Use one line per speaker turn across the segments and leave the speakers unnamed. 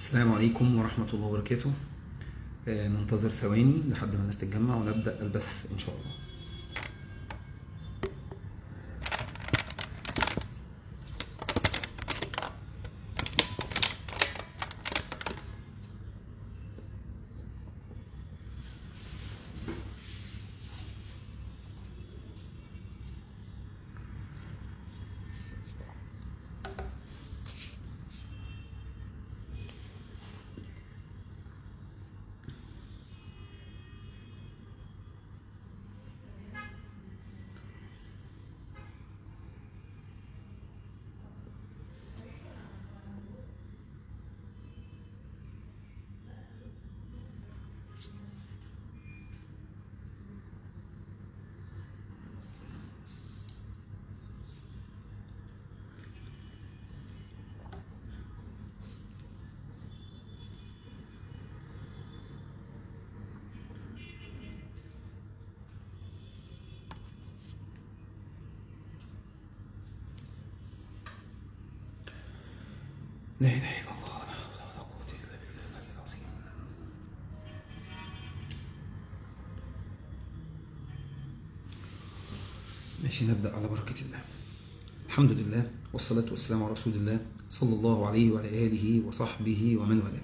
السلام عليكم ورحمة الله وبركاته. ننتظر ثواني لحد ما الناس تتجمع ونبدأ البث إن شاء الله. لا إله إلا الله، لا حول ولا قوة إلا بالله العظيم. ماشي، نبدأ على بركة الله. الحمد لله والصلاة والسلام على رسول الله صلى الله عليه وعلى آله وصحبه ومن والاه.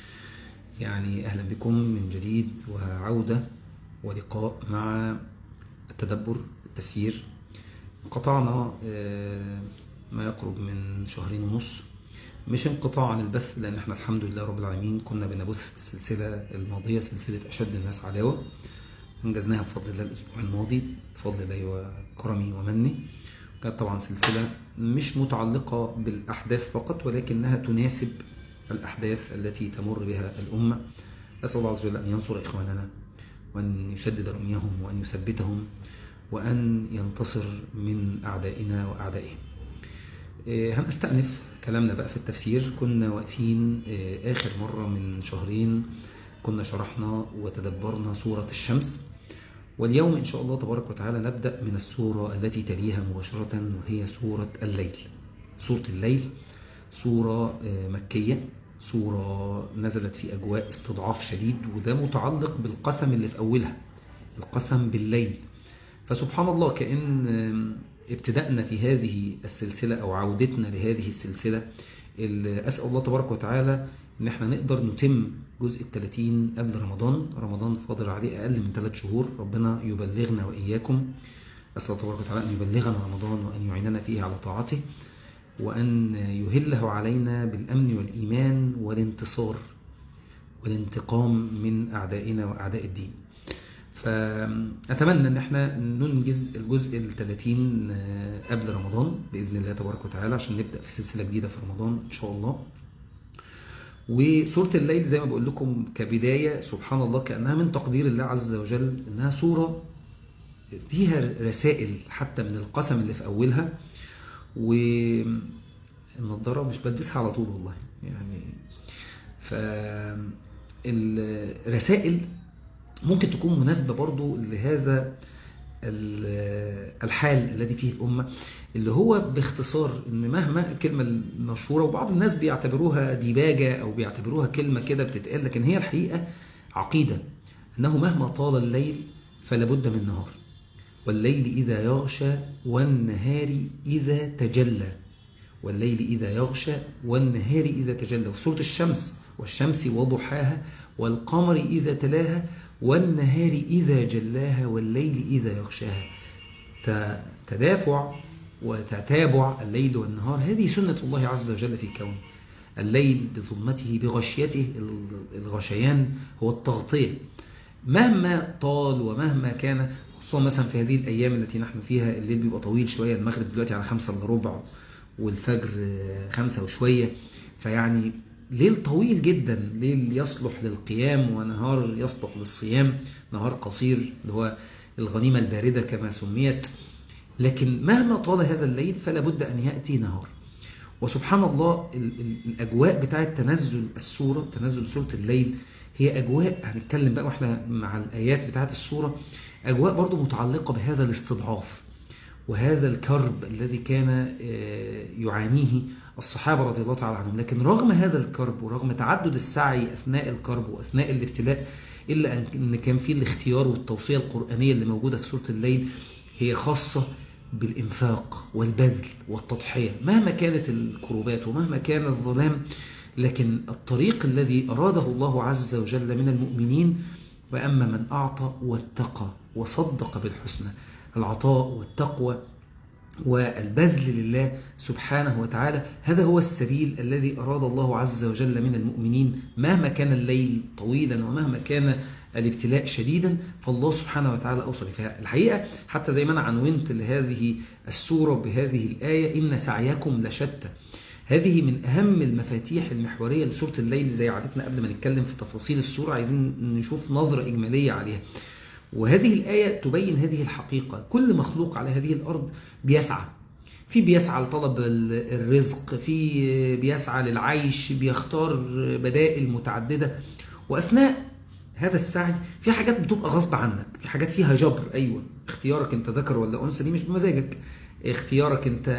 يعني أهلا بكم من جديد وعودة ولقاء مع التدبر التفسير. قطعنا ما يقرب من 2.5 شهر، مش انقطاع عن البث، لأن احنا الحمد لله رب العالمين كنا بنبث السلسلة الماضية، سلسلة أشد الناس عداوة، انجزناها بفضل الله الأسبوع الماضي بفضل الله وكرمه ومنه. كانت طبعا سلسلة مش متعلقة بالأحداث فقط، ولكنها تناسب الأحداث التي تمر بها الأمة. أسأل الله عز وجل أن ينصر إخواننا وأن يشدد رميهم وأن يثبتهم وأن ينتصر من أعدائنا وأعدائهم. هنستأنف كلامنا بقى في التفسير. كنا واقفين آخر مرة من 2 شهر كنا شرحنا وتدبرنا سورة الشمس، واليوم إن شاء الله تبارك وتعالى نبدأ من السورة التي تليها مباشرة، وهي سورة الليل. سورة الليل سورة مكية، سورة نزلت في أجواء استضعاف شديد، وده متعلق بالقسم اللي في أولها، القسم بالليل. فسبحان الله، كأن ابتدأنا في هذه السلسلة أو عودتنا لهذه السلسلة، أسأل الله تبارك وتعالى إن احنا نقدر نتم جزء 30 قبل رمضان. رمضان فاضل عليه أقل من 3 شهور، ربنا يبلغنا وإياكم. أسأل الله تبارك وتعالى أن يبلغنا رمضان وأن يعيننا فيه على طاعته، وأن يهله علينا بالأمن والإيمان والانتصار والانتقام من أعدائنا وأعداء الدين. فأتمنى أن احنا ننجز الجزء 30 قبل رمضان بإذن الله تبارك وتعالى، عشان نبدأ في سلسلة جديدة في رمضان إن شاء الله. وسورة الليل زي ما بقول لكم كبداية، سبحان الله، كأنها من تقدير الله عز وجل أنها سورة فيها رسائل حتى من القسم اللي في أولها. والنضارة مش بلبسها على طول والله يعني. فالرسائل ممكن تكون مناسبة برضو لهذا الحال الذي فيه الأمة، اللي هو باختصار إن مهما الكلمة المشهورة، وبعض الناس بيعتبروها ديباجة أو بيعتبروها كلمة كده بتتقال، لكن هي الحقيقة عقيدة، أنه مهما طال الليل فلابد من نهار، والليل إذا يغشى والنهار إذا تجلى، والليل إذا يغشى والنهار إذا تجلى. وفي سورة الشمس: والشمس وضحاها والقمر إذا تلاها والنهار إذا جلاها والليل إذا يغشاها. تدافع وتتابع الليل والنهار، هذه سنة الله عز وجل في الكون. الليل بظلمته بغشيته، الغشيان هو التغطية، مهما طال ومهما كان، خصوصا مثلا في هذه الأيام التي نحن فيها الليل بيبقى طويل شوية. المغرب دلوقتي على 5:15 والفجر 5 وشوية، فيعني ليل طويل جدا، ليل يصلح للقيام ونهار يصلح للصيام، نهار قصير اللي هو الغنيمة الباردة كما سميت. لكن مهما طال هذا الليل فلا بد أن يأتي نهار. وسبحان الله، الأجواء بتاعة تنزل السورة، تنزل سورة الليل، هي أجواء هنتكلم بقى وإحنا مع الآيات بتاعة السورة، أجواء برضو متعلقة بهذا الاستضعاف وهذا الكرب الذي كان يعانيه الصحابة رضي الله تعالى عنهم. لكن رغم هذا الكرب ورغم تعدد السعي أثناء الكرب وأثناء الابتلاء، إلا أن كان فيه الاختيار والتوصية القرآنية اللي موجودة في سورة الليل هي خاصة بالإنفاق والبذل والتضحية مهما كانت الكروبات ومهما كان الظلام. لكن الطريق الذي أراده الله عز وجل من المؤمنين: وأما من أعطى واتقى وصدق بالحسنى. العطاء والتقوى والبذل لله سبحانه وتعالى، هذا هو السبيل الذي أراد الله عز وجل من المؤمنين مهما كان الليل طويلا ومهما كان الابتلاء شديدا، فالله سبحانه وتعالى أوصل فيها. الحقيقة حتى زي ما أنا عنونت لهذه السورة بهذه الآية: إن سعيكم لشتى. هذه من أهم المفاتيح المحورية لسورة الليل. زي عادتنا قبل ما نتكلم في تفاصيل السورة عايزين نشوف نظرة إجمالية عليها. وهذه الآية تبين هذه الحقيقة: كل مخلوق على هذه الأرض بيسعى، في بيسعى لطلب الرزق، في بيسعى للعيش، بيختار بدائل متعددة. وأثناء هذا السعي في حاجات بتبقى غصب عنك، في حاجات فيها جبر. أيوة، اختيارك انت ذكر ولا أنثى دي مش بمزاجك، اختيارك انت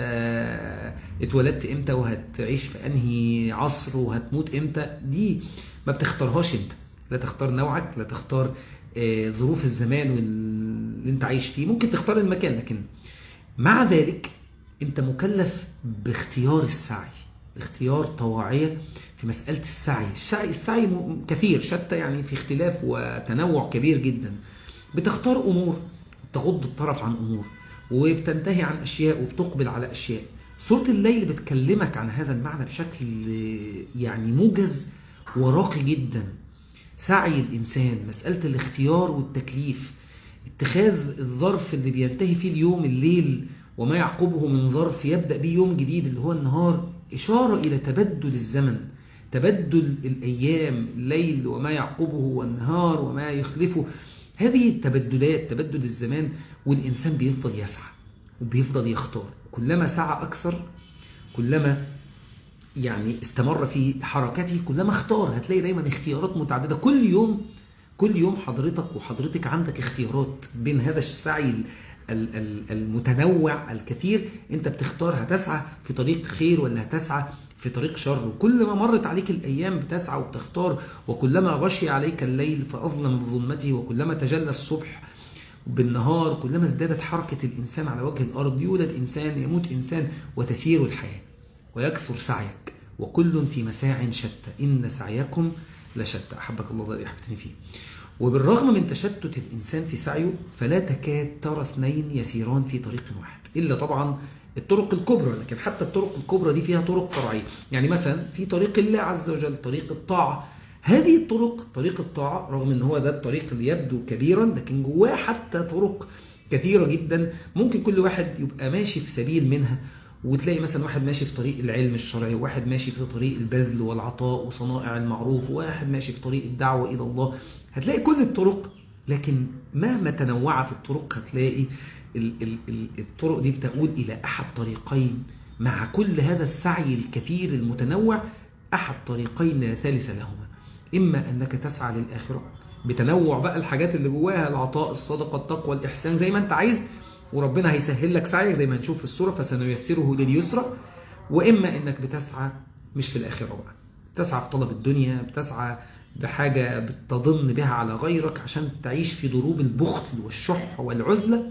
اتولدت امتى وهتعيش في انهي عصر وهتموت امتى دي ما بتختارهاش انت، لا تختار نوعك، لا تختار ظروف الزمان اللي انت عايش فيه. ممكن تختار المكان، لكن مع ذلك انت مكلف باختيار السعي، اختيار طواعية في مسألة السعي كثير شتى، يعني في اختلاف وتنوع كبير جدا. بتختار أمور، تغض الطرف عن أمور، وبتنتهي عن أشياء وبتقبل على أشياء. سورة الليل بتكلمك عن هذا المعنى بشكل يعني موجز وراقي جدا. سعي الإنسان، مسألة الاختيار والتكليف، اتخاذ الظرف اللي بينتهي فيه اليوم الليل وما يعقبه من ظرف يبدأ به يوم جديد اللي هو النهار، إشارة إلى تبدل الزمن، تبدل الأيام، الليل وما يعقبه والنهار وما يخلفه. هذه التبدلات، تبدل الزمان، والإنسان بيفضل يسعى وبيفضل يختار. كلما سعى أكثر، كلما يعني استمر في حركته، كلما اختار. هتلاقي دايما اختيارات متعددة كل يوم حضرتك وحضرتك عندك اختيارات بين هذا السعي المتنوع الكثير. انت بتختار هتسعى في طريق خير ولا هتسعى في طريق شر. وكل ما مرت عليك الأيام بتسعى وبتختار، وكلما غشي عليك الليل فأظلم بظلمته، وكلما تجلى الصبح بالنهار، كلما ازدادت حركة الإنسان على وجه الأرض. يولد إنسان، يموت إنسان، وتسير الحياة ويكثر سعيك، وكل في مساع شتى إن سعيكم لشتى. أحبك الله الذي أحببتني فيه. وبالرغم من تشتت الإنسان في سعيه، فلا تكاد ترى اثنين يسيران في طريق واحد، إلا طبعا الطرق الكبرى. لكن حتى الطرق الكبرى دي فيها طرق فرعية. يعني مثلا في طريق الله عز وجل، طريق الطاعة، هذه الطرق، طريق الطاعة رغم ان هو ده الطريق اللي يبدو كبيرا، لكن جواه حتى طرق كثيرة جدا. ممكن كل واحد يبقى ماشي في سبيل منها، وتلاقي مثلا واحد ماشي في طريق العلم الشرعي، وواحد ماشي في طريق البذل والعطاء وصنائع المعروف، وواحد ماشي في طريق الدعوة إلى الله. هتلاقي كل الطرق، لكن مهما تنوعت الطرق هتلاقي الطرق دي بتقول إلى أحد طريقين. مع كل هذا السعي الكثير المتنوع، أحد طريقين لا ثالث لهما: إما أنك تسعى للآخرة بتنوع بقى الحاجات اللي جواها، العطاء، الصدقة، التقوى، الإحسان، زي ما أنت عايز، وربنا هيسهل لك سعيك زي ما نشوف في السورة فسنيسره لليسرى. وإما أنك بتسعى مش في الآخرة بقى، بتسعى في طلب الدنيا، بتسعى بحاجة بتضن بها على غيرك عشان تعيش في ضروب البخل والشح والعزلة،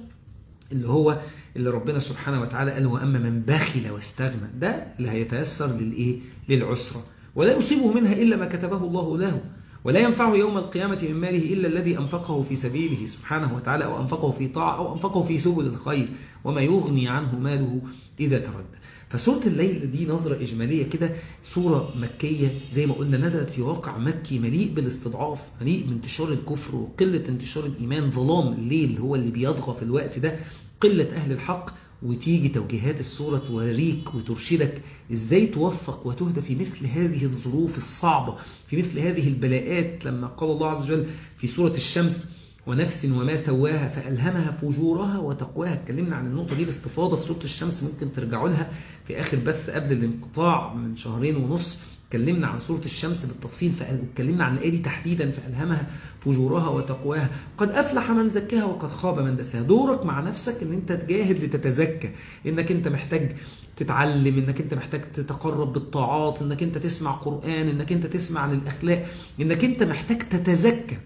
اللي ربنا سبحانه وتعالى قال: وأما من بخل واستغنى، ده اللي هيتيسر للعسرة، ولا يصيبه منها إلا ما كتبه الله له، ولا ينفعه يوم القيامة من ماله إلا الذي أنفقه في سبيله سبحانه وتعالى، أو أنفقه في طاعة، أو أنفقه في سبل الخير، وما يغني عنه ماله إذا تردى. فسورة الليل دي نظرة إجمالية كده، سورة مكية زي ما قلنا، نزلت في واقع مكي مليء بالاستضعاف، مليء بانتشار الكفر وقلة انتشار الإيمان. ظلام الليل هو اللي بيضغى في الوقت ده، قلة أهل الحق. وتيجي توجيهات السورة توريك وترشدك ازاي توفق وتهدى في مثل هذه الظروف الصعبة، في مثل هذه البلاءات. لما قال الله عز وجل في سورة الشمس: ونفس وما سواها فألهمها فجورها وتقواها. اتكلمنا عن النقطة دي باستفاضة في سورة الشمس، ممكن ترجعوا لها في آخر بس قبل الانقطاع من 2.5 شهر اتكلمنا عن سورة الشمس بالتفصيل، اتكلمنا عن الآية دي تحديدا، فألهمها فجورها وتقواها، قد أفلح من زكاها وقد خاب من دساها. دورك مع نفسك ان انت تجاهد لتتزكى، انك انت محتاج تتعلم، انك انت محتاج تتقرب بالطاعات، انك انت تسمع قرآن، انك انت تسمع عن الأخلاق، انك انت محتاج تتزكى.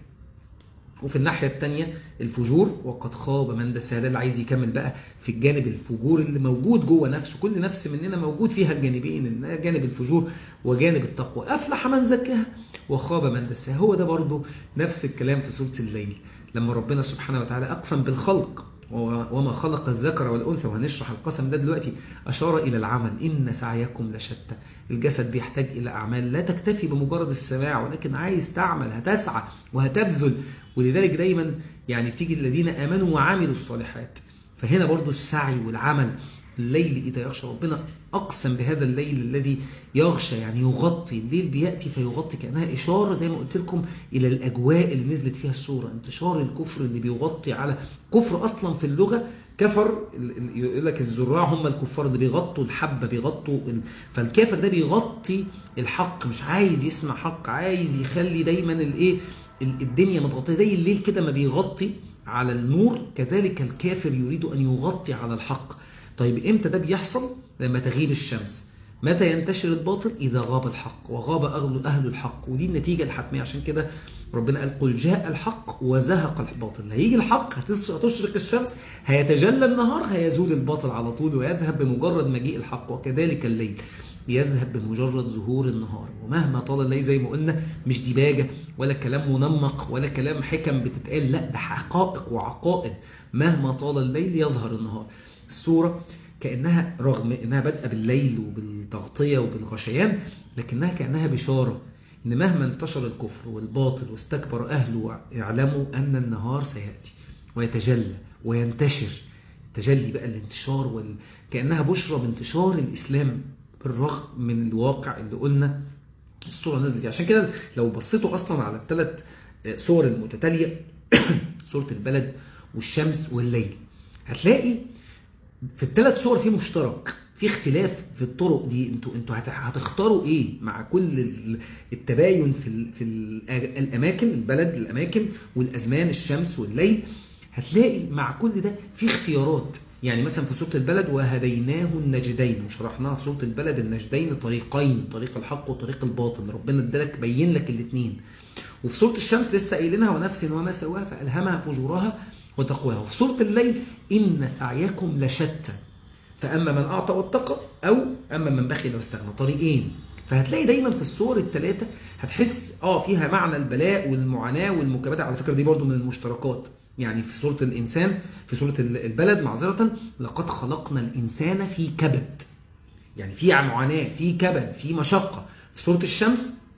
وفي الناحية التانية الفجور وقد خاب من دساها، ده اللي عايز يكمل بقى في الجانب الفجور اللي موجود جوه نفسه. كل نفس مننا موجود فيها الجانبين، جانب الفجور وجانب التقوى. أفلح من زكاها وخاب من دساها. هو ده برضو نفس الكلام في سورة الليل، لما ربنا سبحانه وتعالى أقسم بالخلق وما خلق الذكر والأنثى، وهنشرح القسم ده دلوقتي، أشار إلى العمل، إن سعيكم لشتى. الجسد بيحتاج إلى أعمال لا تكتفي بمجرد السماع، ولكن عايز تعمل، هتسعى وهتبذل. ولذلك دايما يعني تيجي الذين آمنوا وعملوا الصالحات. فهنا برضو السعي والعمل. الليل إذا يغشى، ربنا أقسم بهذا الليل الذي يغشى، يعني يغطي. الليل بيأتي فيغطي، كأنها إشارة زي ما قلت لكم إلى الأجواء اللي نزلت فيها السورة. انتشار الكفر اللي بيغطي على كفر أصلا في اللغة. كفر، يقول لك الزراع هم الكفار اللي بيغطوا الحبة، بيغطوا فالكافر ده بيغطي الحق، مش عايز يسمع حق، عايز يخلي دايما الدنيا متغطية زي الليل كده ما بيغطي على النور، كذلك الكافر يريد أن يغطي على الحق. طيب إمتى ده بيحصل؟ لما تغيب الشمس. متى ينتشر الباطل؟ إذا غاب الحق وغاب أهل الحق. ودي النتيجة الحتمية. عشان كده ربنا قال قل جاء الحق وزهق الباطل. هيجي الحق، هتشرق الشمس، هيتجلى النهار، هيزول الباطل على طول ويذهب بمجرد مجيء الحق. وكذلك الليل يذهب بمجرد ظهور النهار. ومهما طال الليل زي ما قلنا، مش ديباجة ولا كلام منمق ولا كلام حكم بتتقال، لا، ده حقائق وعقائد. مهما طال الليل يظهر النهار. السورة كأنها رغم أنها بدأ بالليل وبالتغطية وبالغشيان، لكنها كأنها بشارة إن مهما انتشر الكفر والباطل واستكبر أهله، يعلموا أن النهار سيأتي ويتجلى وينتشر. تجلي بقى الانتشار كأنها بشرى بانتشار الإسلام بالرغم من الواقع اللي قلنا السورة نزلت. عشان كده لو بصيتوا أصلا على الثلاث سور المتتالية سورة البلد والشمس والليل، هتلاقي في الثلاث سور في مشترك، في اختلاف في الطرق دي. انتوا هتختاروا ايه مع كل التباين في الاماكن، البلد، الاماكن والازمان، الشمس والليل. هتلاقي مع كل ده في اختيارات. يعني مثلا في سورة البلد وهديناه النجدين، وشرحناها في سورة البلد النجدين طريقين، طريق الحق وطريق الباطل. ربنا ادالك بين لك الاثنين. وفي سورة الشمس لسه قايلينها ونفس وما سواها فألهمها فجورها وتقواها. وفي سورة الليل إن سعيكم لشتى فأما من أعطى واتقى أو أما من بخل واستغنى. طريقين. فهتلاقي دايما في السور الثلاثة هتحس فيها معنى البلاء والمعاناة والمكابدة. على فكرة دي برضو من المشتركات. يعني في سورة الإنسان، في سورة البلد معذرة، لقد خلقنا الإنسان في كبد، يعني في معاناة، في كبد، في مشقة. في سورة الشمس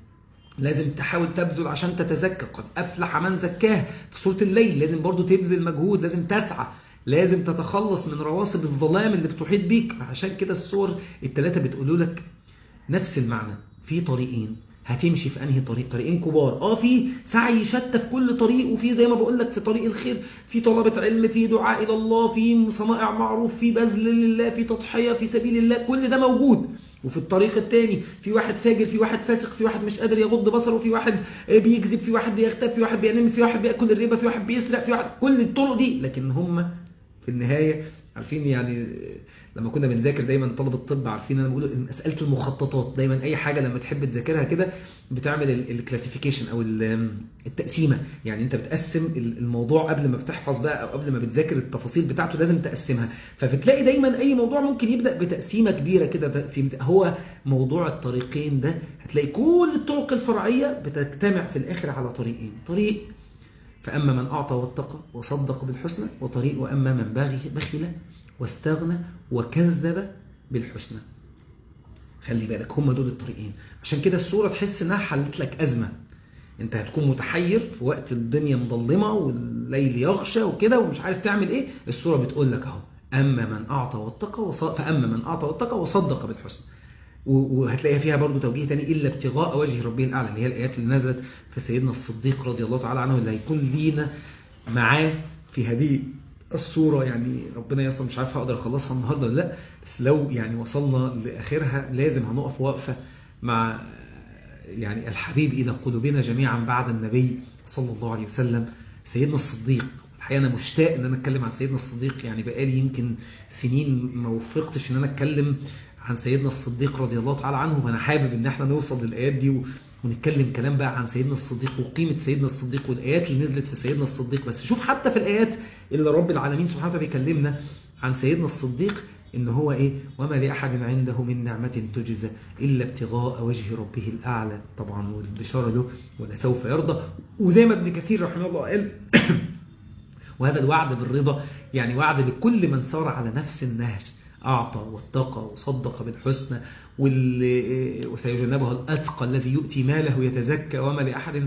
لازم تحاول تبذل عشان تتزكى، قد أفلح من زكاها. في سورة الليل لازم برضو تبذل مجهود، لازم تسعى، لازم تتخلص من رواسب الظلام اللي بتحيط بيك. عشان كده السور الثلاثة بتقولوا لك نفس المعنى. في طريقين، هتمشي في انهي طريق؟ طريقين كبار. في سعي شتى في كل طريق، وفي زي ما بقول لك في طريق الخير، في طلبة علم، في دعاء الى الله، في صنائع معروف، في بذل لله، في تضحية في سبيل الله، كل ده موجود. وفي الطريق الثاني في واحد فاجر، في واحد فاسق، في واحد مش قادر يغض بصره، في واحد بيكذب، في واحد بيغتاب، في واحد بينام، في واحد بياكل الربا، في واحد بيسرق، في واحد، كل الطرق دي. لكن هم في النهاية عارفين. يعني لما كنا بنذاكر دايما طلبة الطب عارفين، انا بقول مسألة المخططات دايما، اي حاجة لما تحب تذاكرها كده بتعمل الكلاسيفيكيشن او التقسيمة. يعني انت بتقسم الموضوع قبل ما بتحفظ بقى او قبل ما بتذاكر التفاصيل بتاعته، لازم تقسمها. فبتلاقي دايما اي موضوع ممكن يبدأ بتقسيمة كبيرة كده. هو موضوع الطريقين ده هتلاقي كل الطرق الفرعية بتجتمع في الاخر على طريقين. طريق فأما من أعطى واتقى وصدق بالحسنى، وطريق وأما من بخل واستغنى وكذب بالحسنى. خلي بالك، هم دول الطريقين. عشان كده السورة تحس انها حلت لك أزمة. انت هتكون متحير في وقت الدنيا مظلمة والليل يغشى وكده ومش عارف تعمل ايه. السورة بتقول لك اهو أما من أعطى واتقى فأما من أعطى واتقى وصدق بالحسنى. وهتلاقيها فيها برضو توجيه تاني، إلا ابتغاء وجه ربه الأعلى، اللي هي الآيات اللي نزلت في سيدنا الصديق رضي الله تعالى عنه، اللي هيكون لينا معاه في هذه الصورة. يعني ربنا يصل، مش عارف هقدر أخلصها النهاردة ولا لا، بس لو يعني وصلنا لآخرها لازم هنقف وقفة مع يعني الحبيب إلى قلوبنا جميعا بعد النبي صلى الله عليه وسلم سيدنا الصديق. الحقيقة أنا مشتاق أن أنا أتكلم عن سيدنا الصديق، يعني بقالي يمكن سنين ما وفقتش أن أنا أتكلم عن سيدنا الصديق رضي الله تعالى عنه، فأنا حابب أن احنا نوصل للآيات دي ونتكلم كلام بقى عن سيدنا الصديق وقيمة سيدنا الصديق والآيات اللي نزلت في سيدنا الصديق. بس شوف حتى في الآيات اللي رب العالمين سبحانه وتعالى بيكلمنا عن سيدنا الصديق إن هو إيه؟ وما لأحد عنده من نعمة تجزى إلا ابتغاء وجه ربه الأعلى. طبعا والبشارة له ولسوف يرضى. وزي ما ابن كثير رحمه الله قال وهذا الوعد بالرضا يعني وعد لكل من سار على نفس النهج، أعطى واتقى وصدق بالحسنى وسيجنبها الأتقى الذي يؤتي ماله يتزكى وما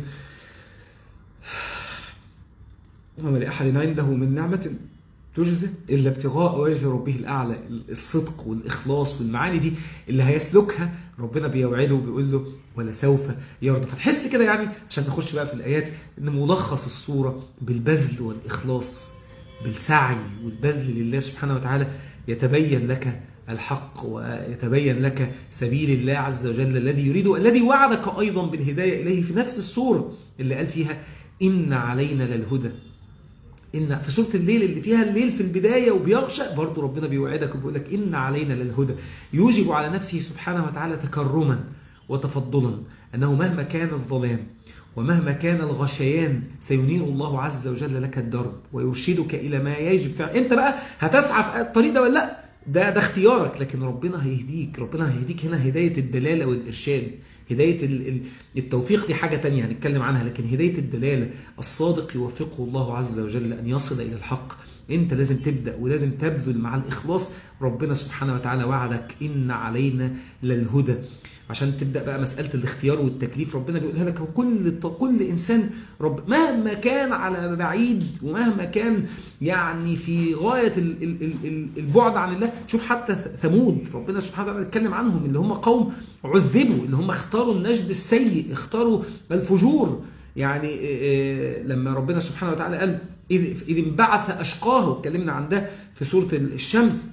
لأحد عنده من نعمة تجزى إلا ابتغاء وجه ربه الأعلى. الصدق والإخلاص والمعاني دي اللي هيسلكها ربنا بيوعده وبيقول له ولسوف يرضى. فتحس كده يعني عشان نخش بقى في الآيات إن ملخص الصورة بالبذل والإخلاص، بالسعي والبذل لله سبحانه وتعالى يتبين لك الحق ويتبين لك سبيل الله عز وجل الذي يريده، الذي وعدك أيضا بالهداية إليه في نفس السورة اللي قال فيها إن علينا للهدى. إن في سورة الليل اللي فيها الليل في البداية وبيغشى برضو ربنا بيوعدك وبيقول لك إن علينا للهدى، يوجب على نفسه سبحانه وتعالى تكرما وتفضلا أنه مهما كان الظلام ومهما كان الغشيان سينير الله عز وجل لك الدرب ويرشدك إلى ما يجب فعلا. أنت بقى هتسعى في الطريق ده ولا لا، ده اختيارك، لكن ربنا هيهديك. ربنا هيهديك هنا هداية الدلالة والإرشاد. هداية التوفيق دي حاجة تانية هنتكلم عنها، لكن هداية الدلالة الصادق يوفقه الله عز وجل أن يصل إلى الحق. أنت لازم تبدأ ولازم تبذل مع الإخلاص. ربنا سبحانه وتعالى وعدك إن علينا للهدى. عشان تبدأ بقى مسألة الاختيار والتكليف ربنا بيقولها لك. كل إنسان مهما كان على بعيد ومهما كان يعني في غاية البعد عن الله. شوف حتى ثمود ربنا سبحانه وتعالى اتكلم عنهم اللي هم قوم عذبوا، اللي هم اختاروا النجد السيء، اختاروا الفجور. يعني لما ربنا سبحانه وتعالى قال إذ انبعث أشقاه، اتكلمنا عن ده في سورة الشمس،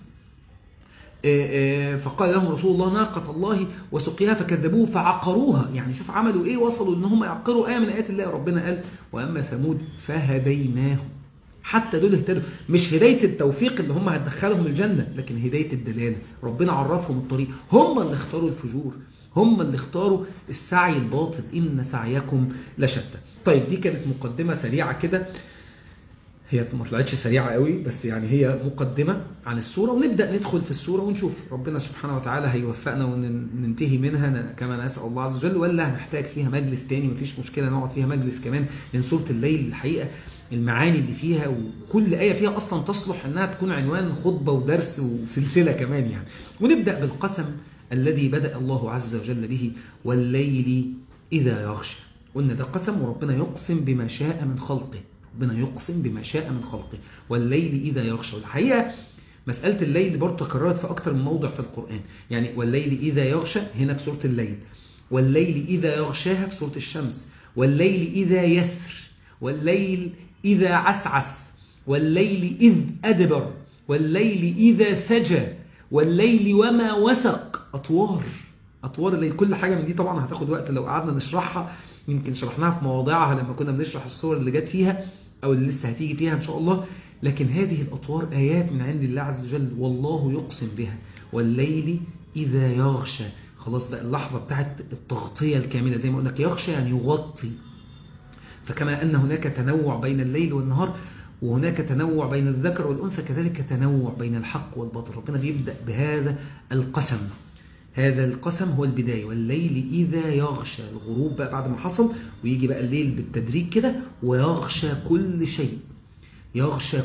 فقال لهم رسول الله ناقة الله وسقياها فكذبوه فعقروها. يعني شوف عملوا ايه، وصلوا ان هم يعقروا آية من آيات الله. ربنا قال وأما ثمود فهديناه. حتى دول اهتدوا، مش هداية التوفيق اللي هم هتدخلهم الجنة، لكن هداية الدلالة. ربنا عرفهم الطريق، هم اللي اختاروا الفجور، هم اللي اختاروا السعي الباطل، إن سعيكم لشتى. طيب دي كانت مقدمة سريعة كده، هي ما طلعتش سريعة قوي بس يعني هي مقدمة عن السورة، ونبدأ ندخل في السورة ونشوف ربنا سبحانه وتعالى هيوفقنا وننتهي منها كما نسأل الله عز وجل، ولا هنحتاج فيها مجلس تاني. مفيش مشكلة نقعد فيها مجلس كمان، لأن سورة الليل الحقيقة المعاني اللي فيها وكل آية فيها أصلا تصلح أنها تكون عنوان خطبة ودرس وسلسلة كمان يعني. ونبدأ بالقسم الذي بدأ الله عز وجل به والليل إذا يغشى. قلنا ده قسم وربنا يقسم بما شاء من خلقه، ربنا يقسم بما شاء من خلقه والليل إذا يغشى. الحقيقة مسألة الليل برضه تكررت في أكتر من موضع في القرآن. يعني والليل إذا يغشى هنا في سورة الليل، والليل إذا يغشاها في سورة الشمس، والليل إذا يسر، والليل إذا عسعس، والليل إذ أدبر، والليل إذا سجى، والليل وما وسق. أطوار الليل. كل حاجة من دي طبعا هتاخد وقت لو قعدنا نشرحها، يمكن شرحناها في مواضعها لما كنا بنشرح الصور اللي جت فيها أو اللي لسه هتيجي فيها إن شاء الله. لكن هذه الأطوار آيات من عند الله عز وجل والله يقسم بها. والليل إذا يغشى، خلاص بقى اللحظة بتاعت التغطية الكاملة، زي ما قلنا يغشى يعني يغطي. فكما أن هناك تنوع بين الليل والنهار وهناك تنوع بين الذكر والأنثى، كذلك تنوع بين الحق والباطل. ربنا بيبدأ بهذا القسم. هذا القسم هو البداية. والليل إذا يغشى، الغروب بقى بعد ما حصل، ويجي بقى الليل بالتدريج كده ويغشى كل شيء، يغشى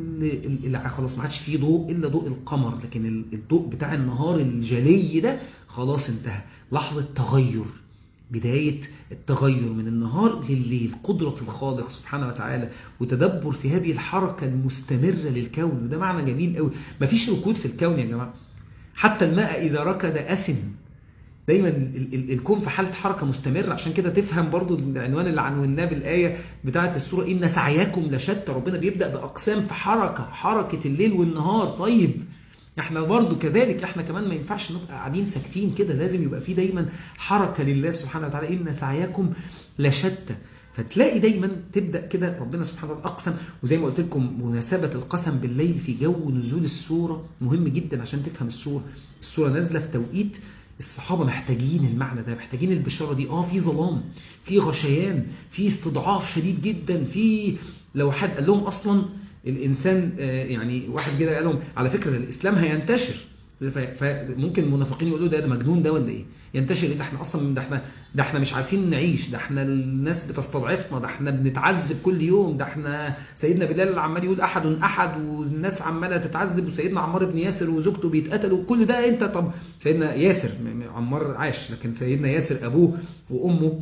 كل خلاص ما عادش فيه ضوء إلا ضوء القمر، لكن الضوء بتاع النهار الجلي ده خلاص انتهى. لحظة تغير، بداية التغير من النهار لليل. قدرة الخالق سبحانه وتعالى وتدبر في هذه الحركة المستمرة للكون، وده معنى جميل قوي. مفيش ركود في الكون يا جماعة. حتى الماء إذا ركد أسن. دايما الكون في حالة حركة مستمرة. عشان كده تفهم برضو العنوان اللي عنوناه بالآية بتاعة السورة إن سعيكم لشتى. ربنا بيبدأ بأقسام في حركة الليل والنهار. طيب احنا برضو كذلك، احنا كمان ما ينفعش نبقى قاعدين ساكتين كده، لازم يبقى في دايما حركة لله سبحانه وتعالى، إن سعيكم لشتى. فتلاقي دايما تبدأ كده ربنا سبحانه وتعالى أقسم، وزي ما قلت لكم مناسبة القسم بالليل في جو نزول السورة مهم جدا عشان تفهم السورة. السورة نازلة في توقيت الصحابة محتاجين المعنى ده، محتاجين البشارة دي. في ظلام، في غشيان، في استضعاف شديد جدا، في لو حد قال لهم أصلا الإنسان يعني واحد كده قال لهم على فكرة الإسلام هينتشر، فممكن المنافقين يقولوا ده مجنون ده ولا إيه؟ ينتشر إيه؟ ده احنا أصلا ده احنا مش عارفين نعيش، ده احنا الناس بتستضعفنا، ده احنا بنتعذب كل يوم، ده احنا سيدنا بلال عمال يقول أحد أحد والناس عمالة تتعذب، وسيدنا عمار بن ياسر وزوجته بيتقتلوا، كل ده أنت. طب سيدنا ياسر، عمار عاش لكن سيدنا ياسر أبوه وأمه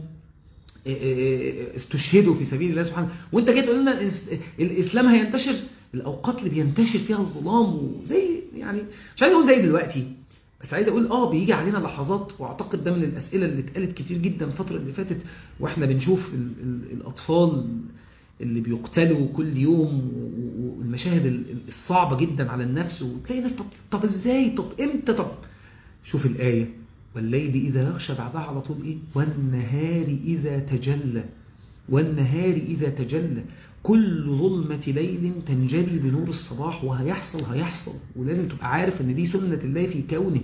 استشهدوا في سبيل الله سبحانه، وانت جاي تقول لنا الاسلام هينتشر. الاوقات اللي بينتشر فيها الظلام، وزي يعني مش عايز اقول زي دلوقتي، بس عايز اقول بيجي علينا لحظات، واعتقد ده من الاسئله اللي اتقالت كتير جدا الفتره اللي فاتت، واحنا بنشوف الاطفال اللي بيقتلوا كل يوم، والمشاهد الصعبه جدا على النفس، وتلاقي ناس طب ازاي، طب امتى، طب شوف الايه والليل إذا يغشى، بعدها على طول إيه؟ والنهار إذا تجلى، والنهار إذا تجلى، كل ظلمة ليل تنجلي بنور الصباح. هيحصل، ولازم تبقى عارف ان دي سنة الله في كونه.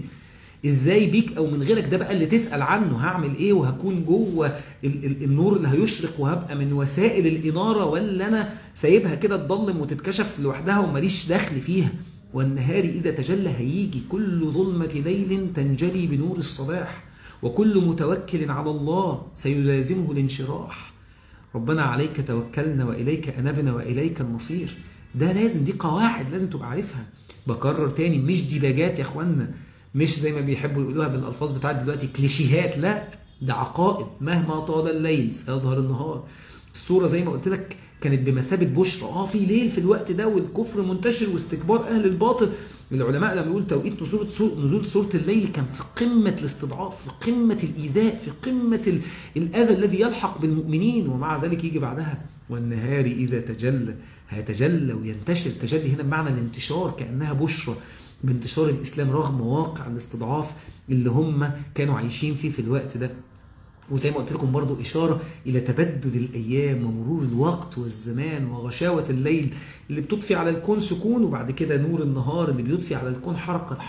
ازاي بيك او من غيرك، ده بقى اللي تسأل عنه، هعمل ايه وهكون جوه النور اللي هيشرق، وهبقى من وسائل الإنارة، ولا انا سايبها كده تضلم وتتكشف لوحدها وماليش دخل فيها. والنهار إذا تجلى، هيجي كل ظلمة ليل تنجلي بنور الصباح، وكل متوكل على الله سيلازمه الانشراح. ربنا عليك توكلنا وإليك أنبنا وإليك المصير. ده لازم، دي قواعد لازم تبقى عارفها. بكرر تاني، مش ديباجات يا اخوانا، مش زي ما بيحبوا يقولوها بالألفاظ بتاعت دلوقتي كليشيهات، لا، ده عقائد. مهما طال الليل سيظهر النهار. الصورة زي ما قلت لك كانت بمثابة بشرى. في ليل في الوقت ده، والكفر منتشر واستكبار أهل الباطل. العلماء لما يقول توقيت نزول سورة الليل كان في قمة الاستضعاف، في قمة الإيذاء، في قمة الأذى الذي يلحق بالمؤمنين، ومع ذلك يجي بعدها والنهار إذا تجلى. هيتجلى وينتشر، تجلي هنا بمعنى الانتشار، كأنها بشرى بانتشار الإسلام رغم واقع الاستضعاف اللي هم كانوا عايشين فيه في الوقت ده. وزي ما قلت لكم برضو إشارة إلى تبدد الأيام ومرور الوقت والزمان، وغشاوة الليل اللي بتضفي على الكون سكون، وبعد كده نور النهار اللي بيضفي على الكون حركة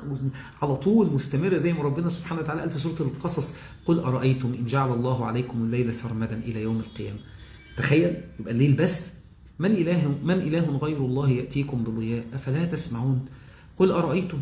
على طول مستمرة، زي ما ربنا سبحانه وتعالى قال في سورة القصص: قل أرأيتم إن جعل الله عليكم الليل سرمدا إلى يوم القيامة. تخيل يبقى الليل بس، من إله غير الله يأتيكم بضياء أفلا تسمعون. قل أرأيتم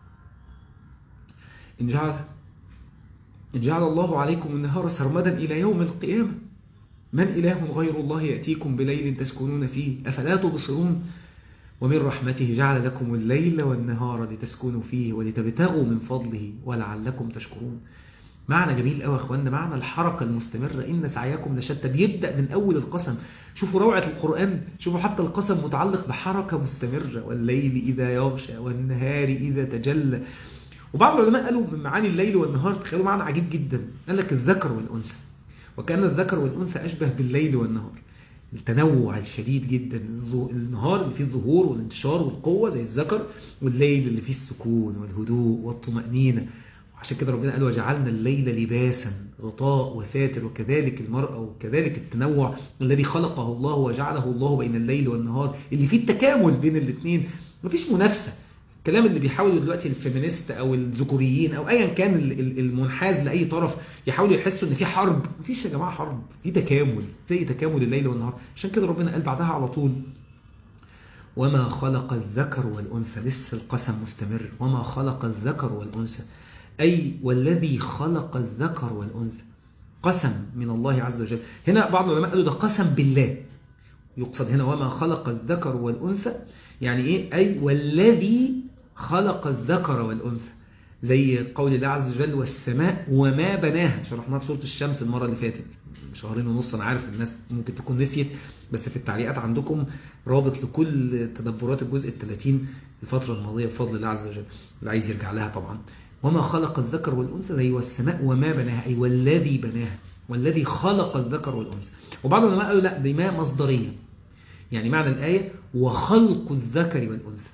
إن جعل الله عليكم النهار سرمدا إلى يوم القيامة، من إله غير الله يأتيكم بليل تسكنون فيه أفلا تبصرون. ومن رحمته جعل لكم الليل والنهار لتسكنوا فيه ولتبتغوا من فضله ولعلكم تشكرون. معنى جميل قوي يا اخوانا، معنى الحركة المستمرة، إن سعيكم لشتى. بيبدأ من أول القسم. شوفوا روعة القرآن، شوفوا حتى القسم متعلق بحركة مستمرة: والليل إذا يغشى والنهار إذا تجلى. وبعض العلماء قالوا من معاني الليل والنهار، تخيلوا معنى عجيب جدا، قال لك الذكر والأنثى، وكأن الذكر والأنثى أشبه بالليل والنهار. التنوع الشديد جدا، النهار اللي فيه الظهور والانتشار والقوة زي الذكر، والليل اللي فيه السكون والهدوء والطمأنينة. وعشان كده ربنا قال: وجعلنا الليل لباسا، غطاء وساتر. وكذلك المرأة، وكذلك التنوع الذي خلقه الله وجعله الله بين الليل والنهار، اللي فيه التكامل بين الاثنين، مفيش منافسة. الكلام اللي بيحاولوا دلوقتي الفيمينيست او الذكوريين او ايا كان المنحاز لاي طرف يحاولوا يحسوا ان في حرب، مفيش يا جماعه حرب، في تكامل زي تكامل الليل والنهار. عشان كده ربنا قال بعدها على طول: وما خلق الذكر والانثى. لسه القسم مستمر: وما خلق الذكر والانثى، اي والذي خلق الذكر والانثى. قسم من الله عز وجل. هنا بعض العلماء قالوا ده قسم بالله، يقصد هنا وما خلق الذكر والانثى، يعني ايه؟ اي والذي خلق الذكر والأنثى، زي قول الله عز وجل: والسماء وما بناها. شرحناها في سورة الشمس المرة اللي فاتت، شهرين ونص. أنا عارف الناس ممكن تكون نسيت، بس في التعليقات عندكم رابط لكل تدبرات الجزء 30 الفترة الماضية بفضل الله عز وجل، اللي عايز يرجع لها طبعا. وما خلق الذكر والأنثى، زي والسماء وما بناها، أي والذي بناها، والذي خلق الذكر والأنثى. وبعض العلماء قالوا لا، دي ما مصدرية، يعني معنى الآية: وخلق الذكر والأنثى،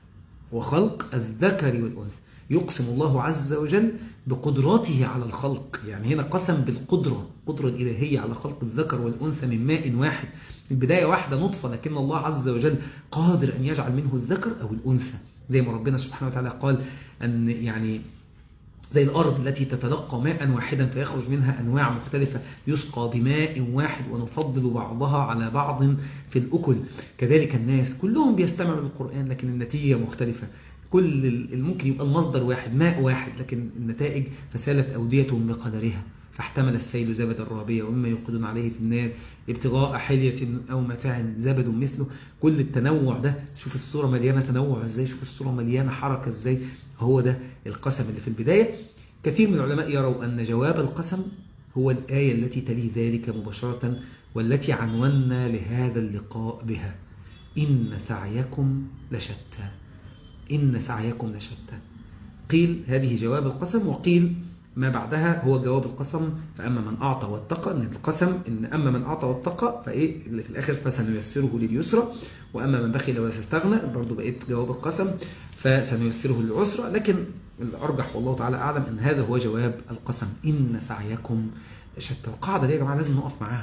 وخلق الذكر والأنثى. يقسم الله عز وجل بقدرته على الخلق، يعني هنا قسم بالقدرة، قدرة الإلهية على خلق الذكر والأنثى من ماء واحد. البداية واحدة نطفة، لكن الله عز وجل قادر أن يجعل منه الذكر أو الأنثى، زي ما ربنا سبحانه وتعالى قال أن يعني زي الأرض التي تتلقى ماء واحدا فيخرج منها أنواع مختلفة يسقى بماء واحد ونفضل بعضها على بعض في الأكل. كذلك الناس كلهم بيستمعوا للقرآن لكن النتيجة مختلفة. كل ممكن يبقى المصدر واحد، ماء واحد، لكن النتائج فسالت أودية بقدرها، فاحتمل السيل زبدا رابيا ومما يوقدون عليه في النار ابتغاء حلية أو متاع زبد مثله. كل التنوع ده، شوف الصورة مليانة تنوع ازاي، شوف الصورة مليانة حركة ازاي. هو ده القسم اللي في البداية. كثير من العلماء يروا أن جواب القسم هو الآية التي تلي ذلك مباشرة، والتي عنونا لهذا اللقاء بها: إن سعيكم لشتى. إن سعيكم لشتى. قيل هذه جواب القسم، وقيل ما بعدها هو جواب القسم. فأما من أعطى واتقى، إن القسم إن أما من أعطى واتقى فإيه اللي في الآخر فسنيسره لليسرى، وأما من بخل واستغنى برضو بقيت جواب القسم فسنيسره للعسرى. لكن الأرجح والله تعالى أعلم أن هذا هو جواب القسم: إن سعيكم شتى. القاعدة دي يا جماعة لازم نقف معاها.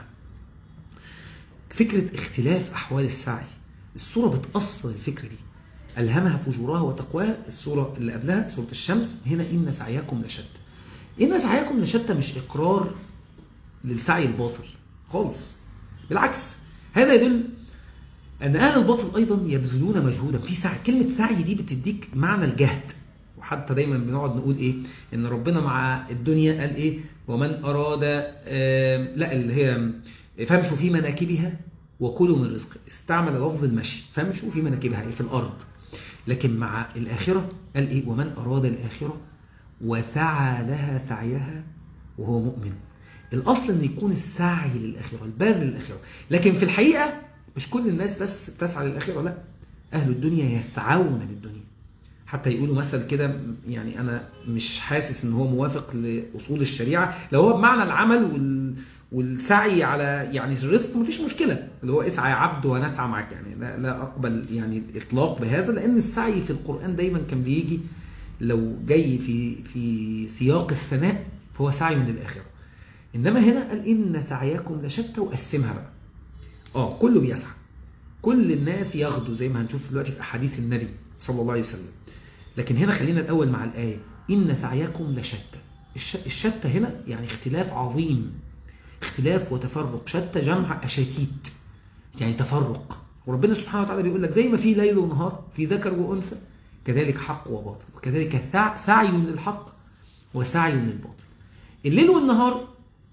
فكرة اختلاف أحوال السعي، السورة بتأصل الفكرة دي: ألهمها فجورها وتقواها. السورة اللي قبلها سورة الشمس، هنا إن سعيكم لشتى. إن سعيكم لشتى مش إقرار للسعي الباطل خالص، بالعكس هذا يدل أن أهل الباطل أيضا يبذلون مجهودا في سعي. كلمة سعي دي بتديك معنى الجهد. وحتى دايما بنقعد نقول إيه؟ إن ربنا مع الدنيا قال إيه؟ ومن أراد لا اللي هي فامشوا في مناكبها وكلوا من رزقه. استعمل لفظ المشي، فامشوا في مناكبها في الأرض. لكن مع الآخرة قال إيه؟ ومن أراد الآخرة وسعى لها سعيها وهو مؤمن. الأصل أن يكون السعي للآخرة، البذل للآخرة. لكن في الحقيقة مش كل الناس بس بتسعى للآخرة، لا، أهل الدنيا يسعون للدنيا. حتى يقولوا مثل كده، يعني أنا مش حاسس أنه هو موافق لأصول الشريعة، لو هو بمعنى العمل والسعي على يعني الرزق مفيش مشكلة، اللي هو اسعى يا عبد ونسعى معك، يعني لا أقبل يعني الإطلاق بهذا، لأن السعي في القرآن دايما كان بيجي لو جاي في سياق الثناء فهو سعي للآخرة. إنما هنا قال إن سعيكم لشتى، وقسمها بقى. كله بيسعى، كل الناس ياخدوا زي ما هنشوف دلوقتي في أحاديث النبي صلى الله عليه وسلم. لكن هنا خلينا الأول مع الآية: إن سعيكم لشتى. الشتى هنا يعني اختلاف عظيم، اختلاف وتفرق. شتى جمع أشاتيت، يعني تفرق. وربنا سبحانه وتعالى بيقول لك زي ما في ليل ونهار، في ذكر وأنثى، كذلك حق وباطل، وكذلك سعي للحق وسعي للباطل. الليل والنهار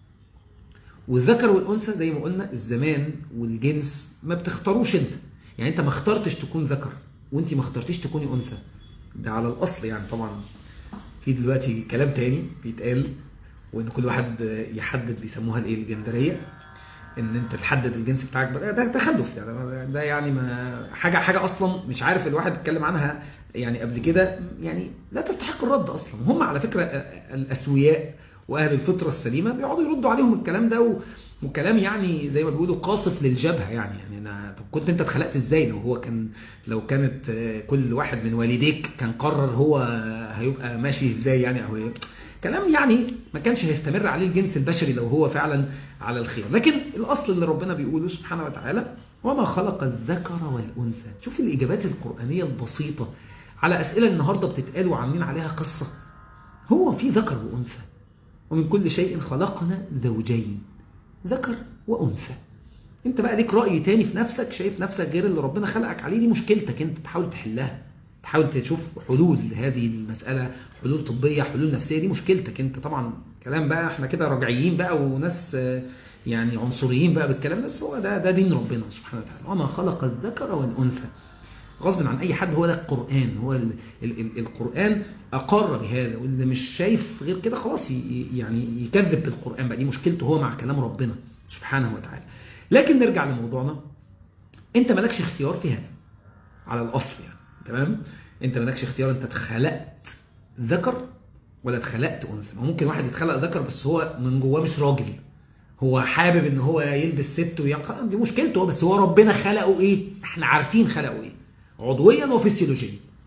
والذكر والأنثى زي ما قلنا الزمان والجنس ما بتختاروش انت، يعني انت ما اخترتش تكون ذكر وانت ما اخترتش تكوني أنثى، ده على الأصل. يعني طبعا في دلوقتي كلام تاني بيتقال، وان كل واحد يحدد، بيسموها الايه الجندرية، ان انت تحدد الجنس بتاعك بقى، ده تخلف يعني. ده يعني ما حاجة اصلا مش عارف الواحد اتكلم عنها يعني قبل كده، يعني لا تستحق الرد اصلا. هم على فكرة الاسوياء واهل الفطرة السليمة بيقعدوا يردوا عليهم الكلام ده، وكلام يعني زي ما بيقولوا قاصف للجبهة. يعني انا طب كنت انت اتخلقت ازاي لو كانت كل واحد من والديك كان قرر هو هيبقى ماشي ازاي يعني، او كلام يعني ما كانش هيستمر عليه الجنس البشري لو هو فعلا على الخير. لكن الأصل اللي ربنا بيقوله سبحانه وتعالى: وما خلق الذكر والأنثى. شوف الإجابات القرآنية البسيطة على أسئلة النهاردة بتتقال وعاملين عليها قصة. هو في ذكر وأنثى، ومن كل شيء خلقنا زوجين، ذكر وأنثى. انت بقى ليك رأي تاني في نفسك، شايف نفسك غير اللي ربنا خلقك عليه، دي مشكلتك انت، تحاول تحلها، تحاول تشوف حلول لهذه المسألة، حلول طبية، حلول نفسية، دي مشكلتك انت. طبعا كلام بقى احنا كده رجعيين بقى وناس يعني عنصريين بقى بالكلام، بس هو ده دين ربنا سبحانه وتعالى: وما خلق الذكر والأنثى. غصب عن اي حد، هو ده القرآن، هو القرآن اقر بهذا، واللي مش شايف غير كده خلاص يعني يكذب بالقرآن بقى، دي مشكلته هو مع كلام ربنا سبحانه وتعالى. لكن نرجع لموضوعنا، انت مالكش اختيار في هذا على الاصل يعني، تمام؟ انت مالكش اختيار، انت اتخلقت ذكر ولا اتخلقت انثى. ممكن واحد يتخلق ذكر بس هو من جواه مش راجل، هو حابب ان هو يلبس ست وينقل، دي مشكلته، بس هو ربنا خلقه ايه؟ احنا عارفين خلقه ايه عضويا وفسيولوجيا،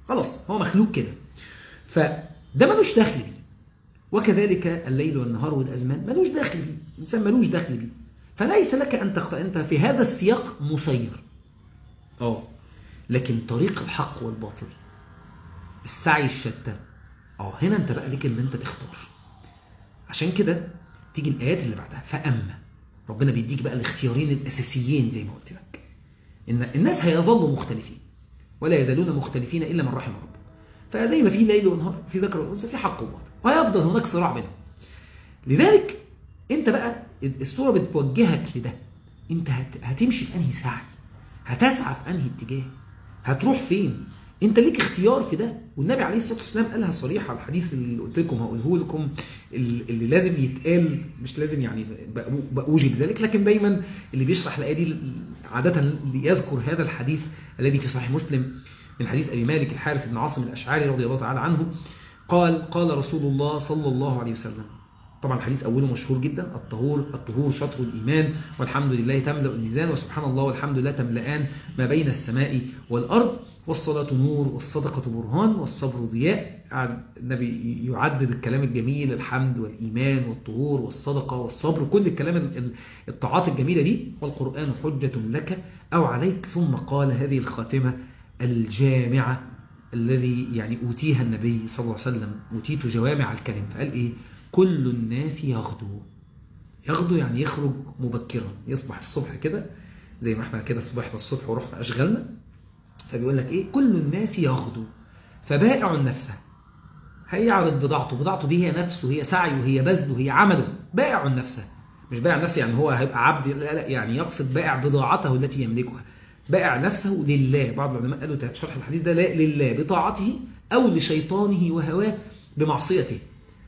خلاص هو مخلوق كده، فده ملوش دخل بيه. وكذلك الليل والنهار والأزمان ملوش دخل بيه، الإنسان ملوش دخل بيه. فليس لك أن تخطئ، أنت في هذا السياق مسير. لكن طريق الحق والباطل، السعي الشتى، هنا أنت بقى ليك أن أنت تختار. عشان كده تيجي الآيات اللي بعدها، فأما ربنا بيديك بقى الاختيارين الأساسيين زي ما قلت لك. إن الناس هيظلوا مختلفين ولا يزالون مختلفين إلا من رحم ربك. فزي ما في ليل ونهار، في ذكر والأنثى، في حق وباطل، وهيفضل هناك صراع بينهم. لذلك انت بقى الصورة بتوجهك لده. انت هتمشي في انهي سعي، هتسعى في انهي اتجاه، هتروح فين. انت ليك اختيار في ده. والنبي عليه الصلاة والسلام قالها صريحة، الحديث اللي قلت لكم هقوله لكم، اللي لازم يتقال، مش لازم يعني بأوجب ذلك، لكن دايما اللي بيشرح الآية دي عادة ليذكر هذا الحديث الذي في صحيح مسلم من حديث أبي مالك الحارث بن عاصم الأشعري رضي الله تعالى عنه. قال رسول الله صلى الله عليه وسلم، طبعا الحديث أوله مشهور جدا، الطهور شطر الإيمان، والحمد لله تملأ الميزان، وسبحان الله والحمد لله تملأان ما بين السماء والأرض، والصلاة نور، والصدقة برهان، والصبر ضياء. النبي يعدد الكلام الجميل، الحمد والإيمان والطهور والصدقة والصبر، كل الكلام الطاعات الجميلة دي. والقرآن حجة لك أو عليك. ثم قال هذه الخاتمة الجامعة الذي يعني أوتيها النبي صلى الله عليه وسلم، أوتيت جوامع الكلم. فقال إيه؟ كل الناس يغدو يعني يخرج مبكرا، يصبح الصبح كده زي ما احنا كده صبحنا الصبح ورحنا أشغلنا. فبيقول لك إيه؟ كل الناس يغدو فبائع نفسه، هيعرض بضاعته دي، هي نفسه، هي سعيه، هي بذله، هي عمله. بائع نفسه، مش بائع نفسه يعني هو هيبقى عبد، لا، يعني يقصد بائع بضاعته التي يملكها. بائع نفسه لله. بعض العلماء قالوا شرح الحديث ده لله بطاعته، أو لشيطانه وهواه بمعصيته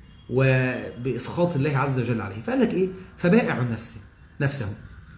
وبإسخاط الله عز وجل عليه. فقال لك إيه؟ فبائع نفسه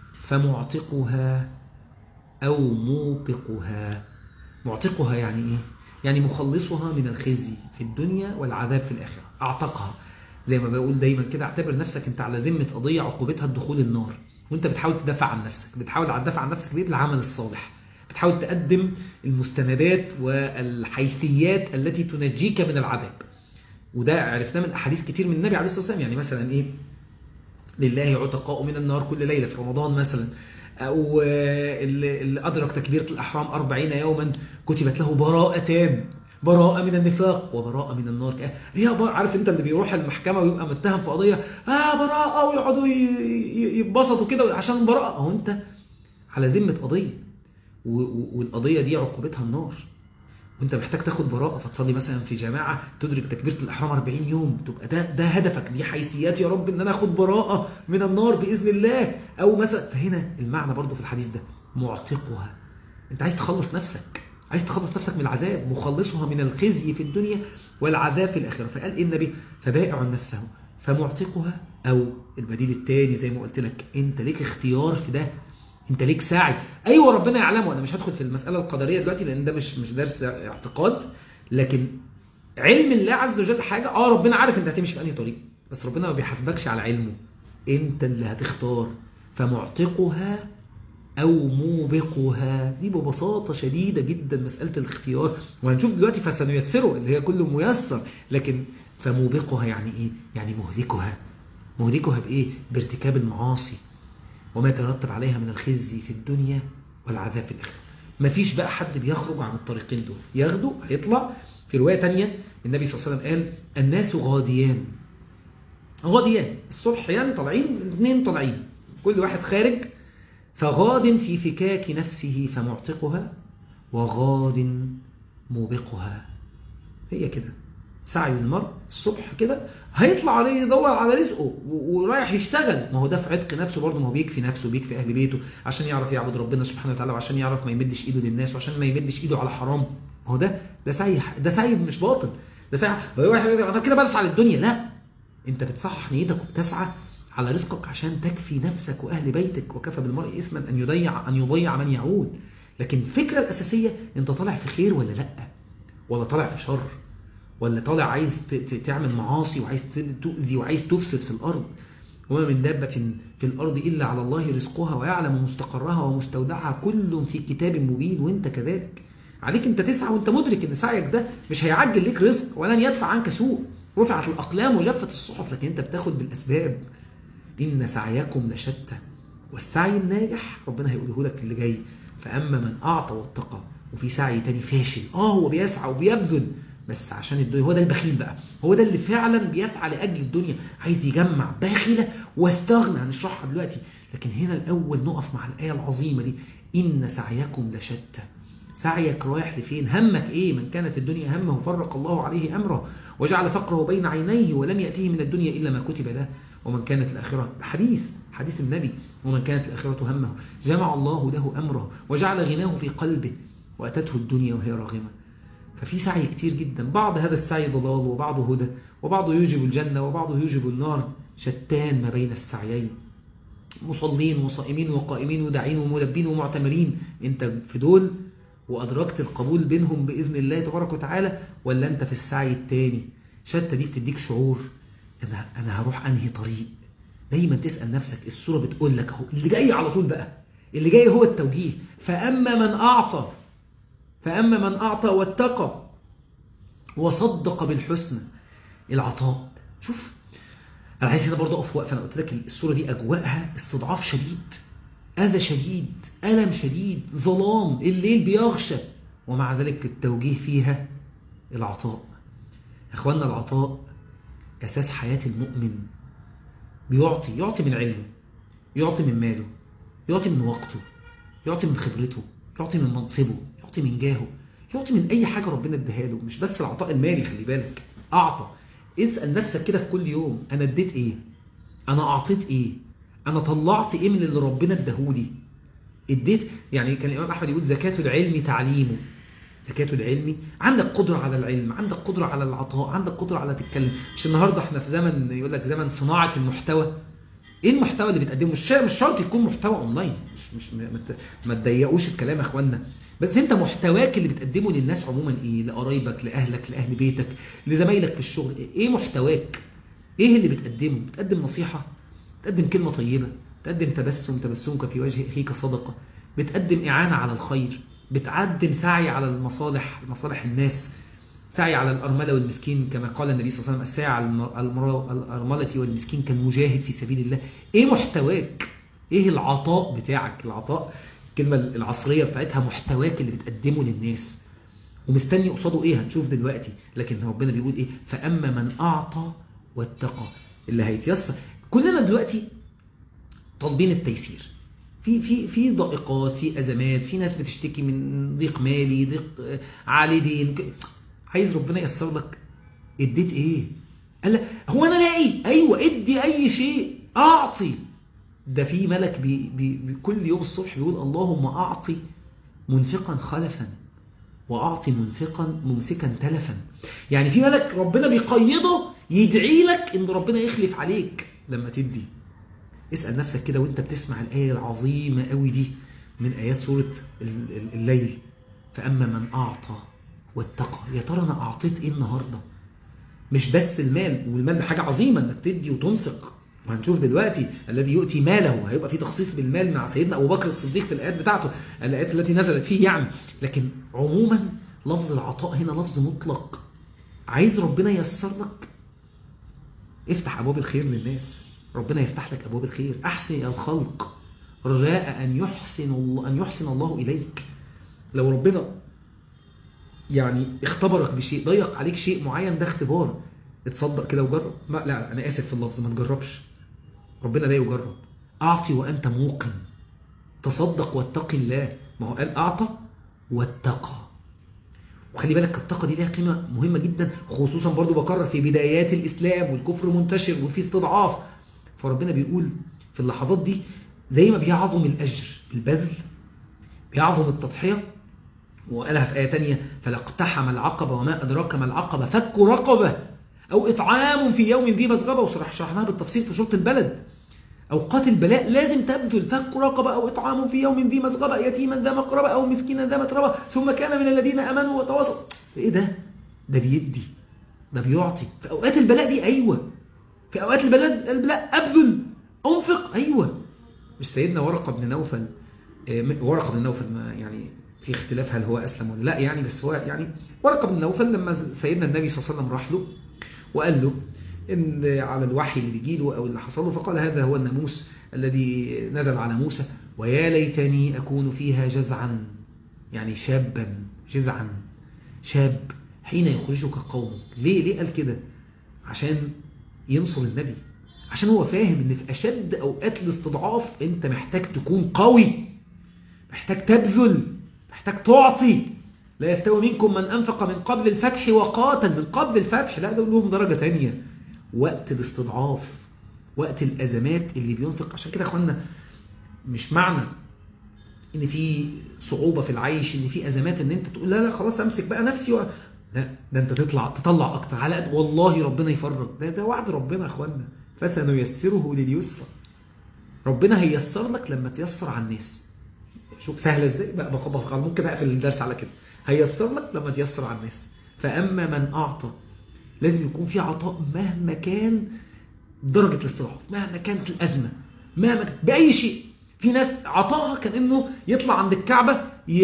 فمعتقها أو موبقها. معتقها يعني إيه؟ يعني مخلصها من الخزي في الدنيا والعذاب في الآخرة. أعتقها، زي ما بقول دايما كده، اعتبر نفسك أنت على ذمة قضية عقوبتها الدخول النار، وأنت بتحاول تدافع عن نفسك. بتحاول تدافع عن نفسك بالعمل الصالح، بتحاول تقدم المستندات والحيثيات التي تنجيك من العذاب. وده عرفناه من أحاديث كتير من النبي عليه الصلاة والسلام. يعني مثلا إيه؟ لله عتقاء من النار كل ليلة في رمضان مثلا، أو اللي أدرك تكبيرة الأحرام 40 يوما كتبت له براءة من النفاق وبراءة من النار. عارف أنت اللي بيروح المحكمة ويبقى متهم في قضية براءة، ويقعدوا يتبسطوا كده عشان براءة. أو أنت على ذمة قضية، والقضية دي عقوبتها النار، وانت محتاج تاخد براءة، فتصلي مثلا في جماعة تدرك تكبيرة الإحرام 40 يوم، تبقى ده هدفك، دي حيثيات يا رب ان انا اخد براءة من النار بإذن الله. او مثلا، فهنا المعنى برضو في الحديث ده معتقها، انت عايز تخلص نفسك من العذاب، مخلصها من الخزي في الدنيا والعذاب في الآخرة. فقال إيه النبي؟ فبائع نفسه فمعتقها، او البديل الثاني زي ما قلت لك، انت ليك اختيار في ده، انت ليك سعي. ايوه ربنا يعلمه. انا مش هدخل في المسألة القدرية دلوقتي لان ده مش درس اعتقاد، لكن علم الله عز وجل حاجة. ربنا عارف انت هتمشي في انهي طريق، بس ربنا ما بيحاسبكش على علمه، انت اللي هتختار. فمعتقها او موبقها، دي ببساطة شديدة جدا مسألة الاختيار، وهنشوف دلوقتي فسنيسره اللي هي كله ميسر. لكن فموبقها يعني ايه؟ يعني مهلكها بايه؟ بارتكاب المعاصي وما يترتب عليها من الخزي في الدنيا والعذاب في الآخرة. مفيش بقى حد بيخرج عن الطريقين دول، ياخده هيطلع. في رواية تانية النبي صلى الله عليه وسلم قال الناس غاديان الصبح، يعني الاثنين طالعين، كل واحد خارج. فغاد في فكاك نفسه فمعتقها، وغاد موبقها. هي كده سعي المرء الصبح كده، هيطلع عليه يدور على رزقه ورايح يشتغل. ما هو ده في عتق نفسه برضه، ما هو بيكفي نفسه وبيكفي أهل بيته عشان يعرف يعبد ربنا سبحانه وتعالى، وعشان يعرف ما يمدش إيده للناس، وعشان ما يمدش إيده على حرام. ما هو ده سعي مش باطل، ده سعي. أنا كده بسعى للدنيا، لا، أنت بتصحح نيتك وبتسعى على رزقك عشان تكفي نفسك وأهل بيتك. وكفى بالمرء إثما أن يضيع من يعود. لكن الفكرة الأساسية، أنت طالع في خير ولا لا، ولا طالع في شر، ولا طالع عايز تعمل معاصي وعايز تؤذي وعايز تفسد في الأرض. وما من دابة في الأرض إلا على الله رزقها ويعلم مستقرها ومستودعها كل في كتاب مبين. وانت كذلك عليك انت تسعى وانت مدرك ان سعيك ده مش هيعجل ليك رزق ولن يدفع عنك سوء. رفعت الأقلام وجفت الصحف، لكن انت بتاخد بالأسباب. إن سعيكم لشتى، والسعي الناجح ربنا هيقوله لك اللي جاي. فأما من أعطى واتقى. وفي سعي تاني فاشل، هو بيسعى وبيبذل بس عشان الدنيا. هو ده البخيل بقى، هو ده اللي فعلا بيسعى لأجل الدنيا، عايز يجمع باخلة واستغنى. هنشرحها دلوقتي، لكن هنا الأول نقف مع الآية العظيمة دي. إن سعيكم لشتى. سعيك رايح لفين؟ همك ايه؟ من كانت الدنيا همه فرق الله عليه أمره وجعل فقره بين عينيه ولم يأتيه من الدنيا إلا ما كتب له. ومن كانت الآخرة، حديث النبي، ومن كانت الآخرة همه جمع الله له أمره وجعل غناه في قلبه وأتته الدنيا وهي راغمة. ففي سعي كتير جدا، بعض هذا السعي ضلال وبعضه هدى وبعضه يوجب الجنة وبعضه يوجب النار. شتان ما بين السعيين. مصلين وصائمين وقائمين وداعين وملبين ومعتمرين، انت في دول وأدركت القبول بينهم بإذن الله تبارك وتعالى، ولا أنت في السعي التاني؟ شتى دي بتديك شعور أنا هروح أنهي طريق. دايما تسأل نفسك، السورة بتقول لك اهو اللي جاي على طول بقى، اللي جاي هو التوجيه. فأما من أعطى واتقى وصدق بالحسنى. العطاء. شوف أنا عايز هنا برضه أقف وقف. أنا قلت لك السورة دي أجواءها استضعاف شديد، أذى شديد، ألم شديد، ظلام، الليل بيغشى، ومع ذلك التوجيه فيها العطاء. أخواننا العطاء أساس حياة المؤمن. يعطي من علمه، يعطي من ماله، يعطي من وقته، يعطي من خبرته، يعطي من منصبه، يعطي من جاهه، يعطي من أي حاجة ربنا اداها له. مش بس العطاء المالي، خلي بالك، أعطى. اسأل نفسك كده في كل يوم، أنا اديت إيه؟ أنا أعطيت إيه؟ أنا طلعت إيه من اللي ربنا اداهولي؟ اديت. يعني كان الإمام أحمد يقول زكاة العلم تعليمه. زكاة العلم، عندك قدرة على العلم، عندك قدرة على العطاء، عندك قدرة على تتكلم. مش النهاردة احنا في زمن يقول لك زمن صناعة المحتوى. ايه المحتوى اللي بتقدمه؟ مش شرط يكون محتوى اونلاين، مش ما تضيقوش الكلام يا اخوانا. بس انت محتواك اللي بتقدمه للناس عموما ايه؟ لقرايبك، لاهلك، لاهل بيتك، لزمايلك في الشغل. ايه محتواك؟ ايه اللي بتقدمه؟ بتقدم نصيحة، بتقدم كلمة طيبة، بتقدم تبسمك في وجه اخيك صدقة، بتقدم اعانة على الخير، بتقدم سعي على مصالح الناس، سعي على الأرملة والمسكين كما قال النبي صلى الله عليه وسلم: السعي على الأرملة والمسكين كالمجاهد في سبيل الله. ايه محتواك؟ ايه العطاء بتاعك؟ العطاء الكلمة العصرية بتاعتها محتواك اللي بتقدمه للناس، ومستني قصاده ايه؟ هنشوف دلوقتي. لكن ربنا بيقول ايه؟ فأما من أعطى واتقى. اللي هيتيسر. كلنا دلوقتي طالبين التيسير، في ضائقات، في أزمات، في ناس بتشتكي من ضيق مالي، ضيق عالي دين. عايز ربنا ييسر لك. اديت ايه؟ قال هو انا لاقي؟ ايوه، ادي اي شيء، اعطي. ده في ملك كل يوم الصبح بيقول: اللهم اعطي منفقا خلفا واعطي منفقا ممسكا تلفا. يعني في ملك ربنا بيقيده يدعي لك ان ربنا يخلف عليك لما تدي. اسأل نفسك كده وانت بتسمع الآية العظيمة قوي دي من آيات سورة الليل: فأما من أعطى واتقى. يا ترى أنا أعطيت إيه النهاردة؟ مش بس المال، والمال ده حاجة عظيمة إنك تدي وتنفق، وهنشوف دلوقتي الذي يؤتي ماله هيبقى في تخصيص بالمال مع سيدنا أبو بكر الصديق في الآيات بتاعته، الآيات التي نزلت فيه يعني. لكن عموما لفظ العطاء هنا لفظ مطلق. عايز ربنا ييسر لك، افتح أبواب الخير للناس، ربنا يفتح لك أبواب الخير. أحسن إلى الخلق رجاء أن يحسن الله إليك. لو ربنا يعني اختبرك بشيء، ضيق عليك شيء معين، ده اختبار. اتصدق كده وجرب. لا أنا آسف في اللفظ، ما تجربش، ربنا لا يجرب. أعطي وأنت موقن، تصدق واتقي الله. ما هو قال أعطى واتقى. وخلي بالك التقى دي ليها قيمة مهمة جدا، خصوصا برضو بكرر في بدايات الإسلام والكفر منتشر وفي استضعاف. فربنا بيقول في اللحظات دي زي ما بيعظم الأجر البذل، بيعظم التضحية. وقالها في آية تانية: فلاقتحم العقبة وما أدراك ما العقبة فك رقبة أو إطعام في يوم ذي مسغبة. وشرحناها بالتفصيل في سورة البلد. أوقات البلاء لازم تبذل، فك رقبة أو إطعام في يوم ذي مسغبة يتيما ذا مقربة أو مسكينا ذا متربة ثم كان من الذين آمنوا وتواصوا. إيه ده بيدي، ده بيعطي في أوقات البلاء دي. أيوة، في أوقات البلاء أبذل، أنفق. أيوة. مش سيدنا ورقة بن نوفل يعني في اختلاف هل هو أسلم ولا لا يعني، بس هو يعني ورقة بن نوفل لما سيدنا النبي صلى الله عليه وسلم راح له وقال له إن على الوحي اللي بيجيله أو اللي حصل له، فقال هذا هو الناموس الذي نزل على موسى، ويا ليتني أكون فيها جذعا، يعني شابا، جذعا شاب حين يخرجك قومك. ليه قال كده؟ عشان ينصر النبي، عشان هو فاهم ان في أشد أوقات الاستضعاف انت محتاج تكون قوي، محتاج تبذل، محتاج تعطي. لا يستوي منكم من أنفق من قبل الفتح وقاتل. من قبل الفتح لا، دول لهم درجة تانية. وقت الاستضعاف، وقت الأزمات اللي بينفق. عشان كده أخوانا مش معنى ان في صعوبة في العيش، ان في أزمات، ان انت تقول لا خلاص امسك بقى نفسي لا، ده انت تطلع اكتر على قد والله ربنا يفرج. ده وعد ربنا يا أخوانا، فسنيسره لليسرى. ربنا هيسر لك لما تيسر على الناس. شوف سهلة ازاي بقى، ممكن اقفل الدرس على كده. هيسر لك لما تيسر على الناس. فأما من أعطى، لازم يكون في عطاء مهما كان درجة الاستضعاف، مهما كانت الأزمة، مهما كانت بأي شيء. في ناس عطاها كان إنه يطلع عند الكعبة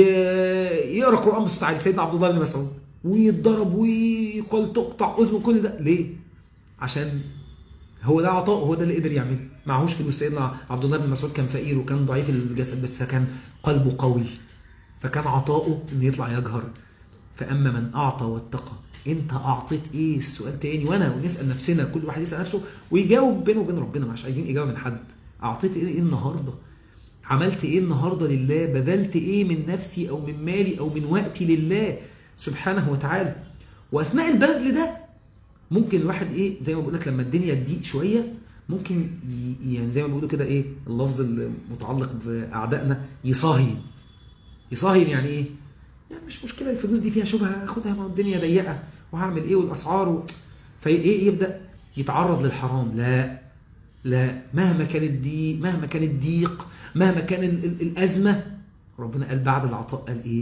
يقرأ قرآن بصوت عالي، سيدنا عبد الله بن مسعود، ويتضرب ويقول تقطع أذنه. كل ده ليه؟ عشان هو ده عطاء، هو ده اللي قدر يعمله. معهوش فلوس. سيدنا عبد الله بن مسعود كان فقير وكان ضعيف الجسد، بس كان قلبه قوي، فكان عطاؤه إنه يطلع يجهر. فأما من أعطى واتقى، أنت أعطيت إيه؟ السؤال تاني، ونسأل نفسنا، كل واحد يسأل نفسه ويجاوب بينه وبين ربنا، مش عايزين إجابة من حد. أعطيت إيه النهاردة؟ عملت إيه النهاردة لله؟ بذلت إيه من نفسي أو من مالي أو من وقتي لله سبحانه وتعالى؟ وأثناء البذل ده ممكن الواحد إيه، زي ما بقول لك، لما الدنيا تضيق شوية ممكن يعني زي ما بيقولوا كده إيه اللفظ المتعلق بأعدائنا، يصاهين يعني إيه؟ يعني مش مشكلة الفلوس دي فيها شبهة، أخدها، ما الدنيا ضيقة وهعمل إيه والأسعار فإيه يبدأ يتعرض للحرام. لا، مهما كان الضيق، مهما كان الأزمة، ربنا قال بعد العطاء قال إيه؟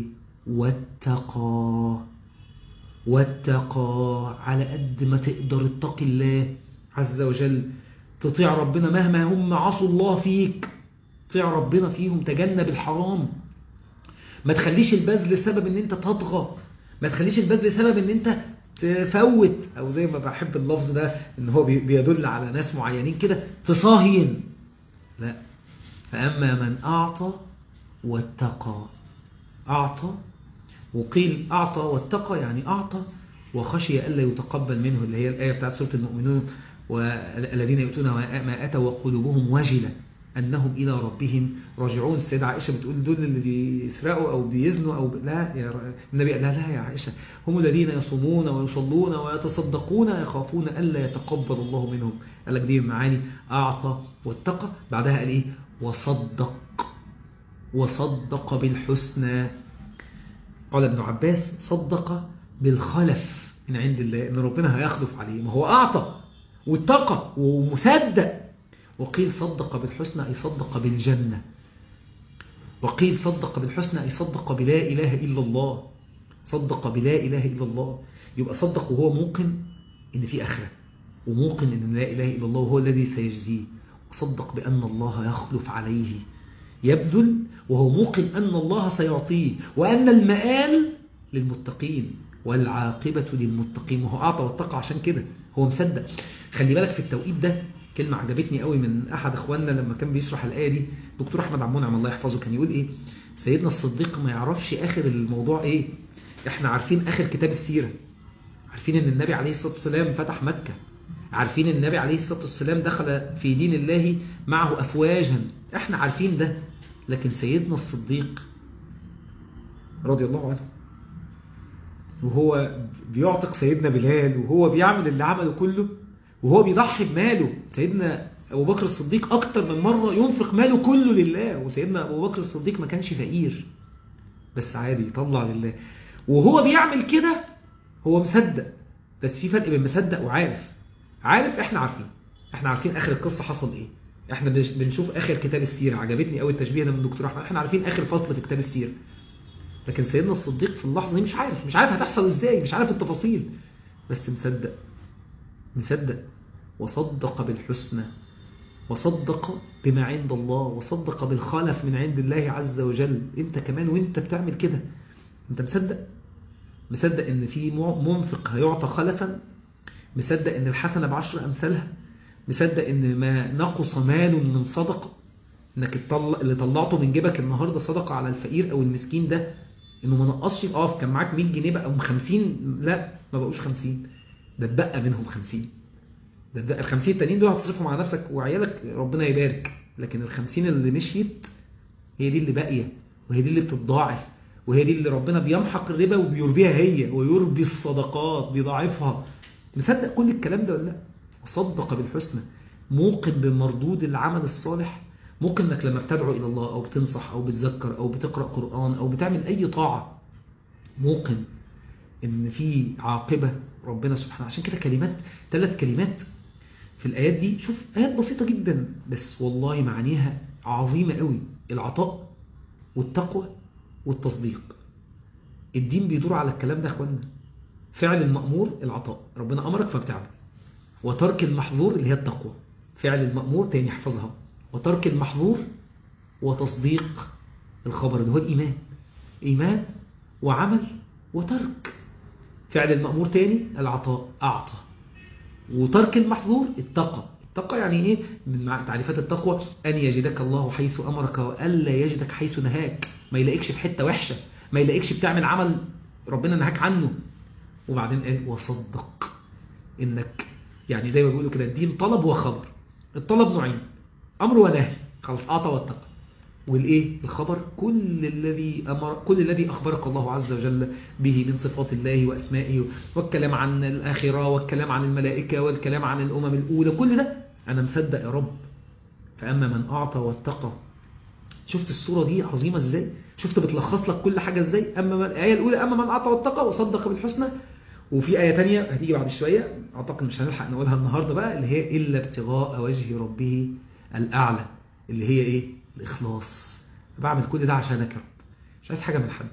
واتقى. على قد ما تقدر اتقي الله عز وجل، تطيع ربنا مهما هم عصوا الله فيك، تطيع ربنا فيهم، تجنب الحرام. ما تخليش البذل سبب ان انت تطغى، ما تخليش البذل سبب ان انت تفوت، او زي ما بحب اللفظ ده ان هو بيدل على ناس معينين كده، تصاهين. لا. فأما من أعطى واتقى. أعطى، وقيل أعطى واتقى يعني أعطى وخشي ألا يتقبل منه، اللي هي الآية بتاعت سورة المؤمنون، والذين يؤتون ما أتوا وقلوبهم وجلة أنهم إلى ربهم راجعون. السيدة عائشة بتقول دول اللي بيسرقوا أو بيزنوا أو لا يا النبي قال لا يا عائشة، هم الذين يصومون ويصلون ويتصدقون يخافون ألا يتقبل الله منهم. قال لك دي معاني أعطى واتقى. بعدها قال إيه؟ وصدق بالحسنى. قال ابن عباس صدق بالخلف من عند الله، إن ربنا هيخلف عليه. ما هو أعطى واتقى ومصدق. وقيل صدق بالحسنى أي صدق بالجنة، وقيل صدق بالحسنى أي صدق بلا إله إلا الله. صدق بلا إله إلا الله، يبقى صدق وهو موقن إن في آخرة، وموقن إن لا إله إلا الله وهو الذي سيجزيه. وصدق بأن الله يخلف عليه، يبذل وهو موقن أن الله سيعطيه، وأن المآل للمتقين والعاقبة للمتقين. وهو أعطى واتقى عشان كده هو مصدق. خلي بالك في التوقيت ده كلمة عجبتني قوي من أحد أخواننا لما كان بيشرح الآية دي، دكتور أحمد عبد المنعم الله يحفظه، كان يقول إيه؟ سيدنا الصديق ما يعرفش آخر الموضوع إيه. إحنا عارفين آخر كتاب السيرة، عارفين إن النبي عليه الصلاة والسلام فتح مكة، عارفين إن النبي عليه الصلاة والسلام دخل في دين الله معه أفواجا، إحنا عارفين ده. لكن سيدنا الصديق رضي الله عنه وهو بيعتق سيدنا بلال، وهو بيعمل اللي عمله كله، وهو بيضحي بماله. سيدنا أبو بكر الصديق أكتر من مرة ينفق ماله كله لله، وسيدنا أبو بكر الصديق ما كانش فقير بس عادي يطلع لله. وهو بيعمل كده هو مصدق، بس في فرق بين مصدق وعارف. احنا عارفين آخر القصة حصل إيه. احنا بنشوف آخر كتاب السيرة. عجبتني قوي التشبيه ده من دكتور أحمد. احنا عارفين آخر فصل في كتاب السيرة، لكن سيدنا الصديق في اللحظة دي مش عارف هتحصل إزاي، مش عارف التفاصيل، بس مصدق. وصدق بالحسنى وصدق بما عند الله، وصدق بالخلف من عند الله عز وجل. انت كمان وانت بتعمل كده انت مصدق ان في منفق هيعطى خلفا، مصدق ان الحسنة ب10 أمثالها، مصدق ان ما نقص مال من صدقة، انك اللي طلعته من جيبك النهاردة صدقة على الفقير او المسكين ده، انه ما نقصش. كان معاك 100 جنيه بقى 50، لا ما بقوش 50، ده اتبقى منهم 50. ده ال50 التانيين دول هتصرفهم على نفسك وعيالك ربنا يبارك، لكن ال50 اللي مشيت هي دي اللي باقية، وهي دي اللي بتتضاعف، وهي دي اللي ربنا بيمحق الربا وبيربيها هي، ويربي الصدقات بيضاعفها. مصدق كل الكلام ده ولا لا؟ وصدق بالحسنى، موقن بمردود العمل الصالح، موقن انك لما بتدعو الى الله او بتنصح او بتذكر او بتقرأ قرآن او بتعمل اي طاعة، موقن ان في عاقبة ربنا سبحانه. عشان كده كلمات، 3 كلمات في الآيات دي، شوف آيات بسيطة جدا بس والله معانيها عظيمة قوي: العطاء والتقوى والتصديق. الدين بيدور على الكلام ده يا اخوانا. فعل المأمور العطاء، ربنا أمرك فبتعمل، وترك المحظور اللي هي التقوى. فعل المأمور تاني احفظها، وترك المحظور وتصديق الخبر اللي هو الإيمان. إيمان وعمل وترك. فعل المأمور تاني العطاء، أعطى، وترك المحظور التقى. التقى يعني ايه؟ من تعريفات التقوى ان يجدك الله حيث امرك والا يجدك حيث نهاك، ما يلاقيكش في حته وحشه، ما يلاقيكش بتعمل عمل ربنا نهاك عنه. وبعدين قال وصدق، انك يعني زي ما بيقولوا كده الدين طلب وخبر. الطلب نوعين: امر ونهي، خلاص اعطى واتقى. والايه؟ الخبر كل الذي اخبرك الله عز وجل به من صفات الله واسمائه، والكلام عن الاخره، والكلام عن الملائكه، والكلام عن الامم الاولى، كل ده انا مصدق يا رب. فاما من اعطى واتقى. شفت الصوره دي عظيمه ازاي؟ شفت بتلخص لك كل حاجه ازاي؟ اما الايه الاولى اما من اعطى واتقى وصدق بالحسنى، وفي آية تانية هتيجي بعد شوية أعتقد مش هنلحق نقولها النهاردة بقى، اللي هي إلا ابتغاء وجه ربه الأعلى، اللي هي إيه؟ الإخلاص. بعمل كل ده عشانك يا رب، مش عايز حاجة من حد.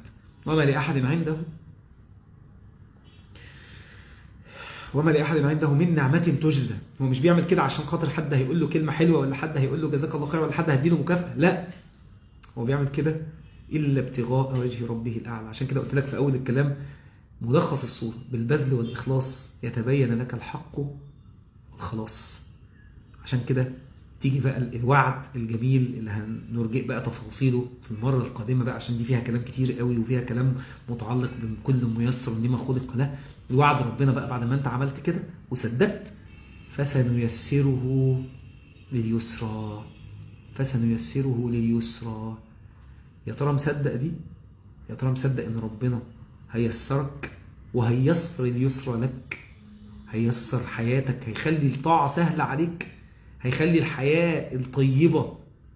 وما لأحد عنده من نعمة تجزى. هو مش بيعمل كده عشان خاطر حد هيقول له كلمة حلوة، ولا حد هيقول له جزاك الله خير، ولا حد هيديله مكافأة، لا، هو بيعمل كده إلا ابتغاء وجه ربه الأعلى. عشان كده قلت لك في أول الكلام ملخص الصورة: بالبذل والإخلاص يتبين لك الحق والخلاص. عشان كده تيجي بقى الوعد الجميل اللي هنرجئ بقى تفاصيله في المرة القادمة بقى، عشان دي فيها كلام كتير قوي، وفيها كلام متعلق بكل ميسر لما خلق له. الوعد ربنا بقى بعد ما انت عملت كده وصدقت: فسنيسره لليسرى. فسنيسره لليسرى. يا ترى مصدق دي؟ يا ترى مصدق ان ربنا هيسرك وهيسر اليسرى لك، هيسر حياتك، هيخلي الطاعة سهلة عليك، هيخلي الحياة الطيبة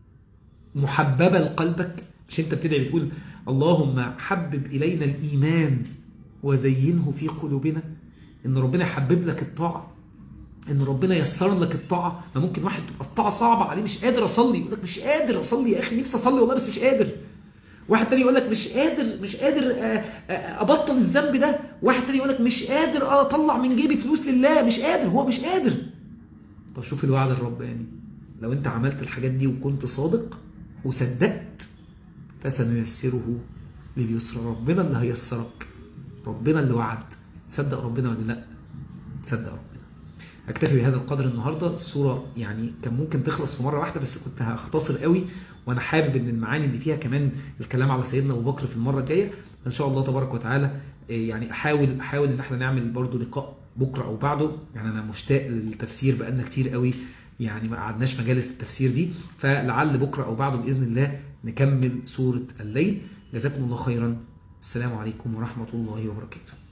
محببة لقلبك؟ مش انت بتدعي بتقول اللهم حبب إلينا الإيمان وزينه في قلوبنا؟ ان ربنا يحبب لك الطاعة، ان ربنا يسر لك الطاعة. ما ممكن واحد تبقى الطاعة صعبة عليه، مش قادر أصلي، يقول لك مش قادر أصلي يا أخي، نفسي أصلي والله بس مش قادر. واحد تاني يقول لك مش قادر أبطل الذنب ده. واحد تاني يقول لك مش قادر أطلع من جيبي فلوس لله، مش قادر، هو مش قادر. طب شوف الوعد الرباني، لو انت عملت الحاجات دي وكنت صادق وصدقت: فسنيسره لليسرى. ربنا اللي هيسرك، ربنا اللي وعد. صدق ربنا ولا لا؟ صدق ربنا. اكتفي بهذا القدر النهاردة. الصورة يعني كان ممكن تخلص في مرة واحدة، بس كنت هختصر قوي، وانا حابب ان المعاني اللي فيها كمان الكلام على سيدنا ابو بكر في المرة الجاية ان شاء الله تبارك وتعالى. يعني احاول ان احنا نعمل برضو لقاء بكرة او بعده. يعني انا مشتاق للتفسير بقالنا كتير قوي، يعني ما قعدناش مجالس التفسير دي، فلعل بكرة او بعده بإذن الله نكمل سورة الليل. جزاكم الله خيرا. السلام عليكم ورحمة الله وبركاته.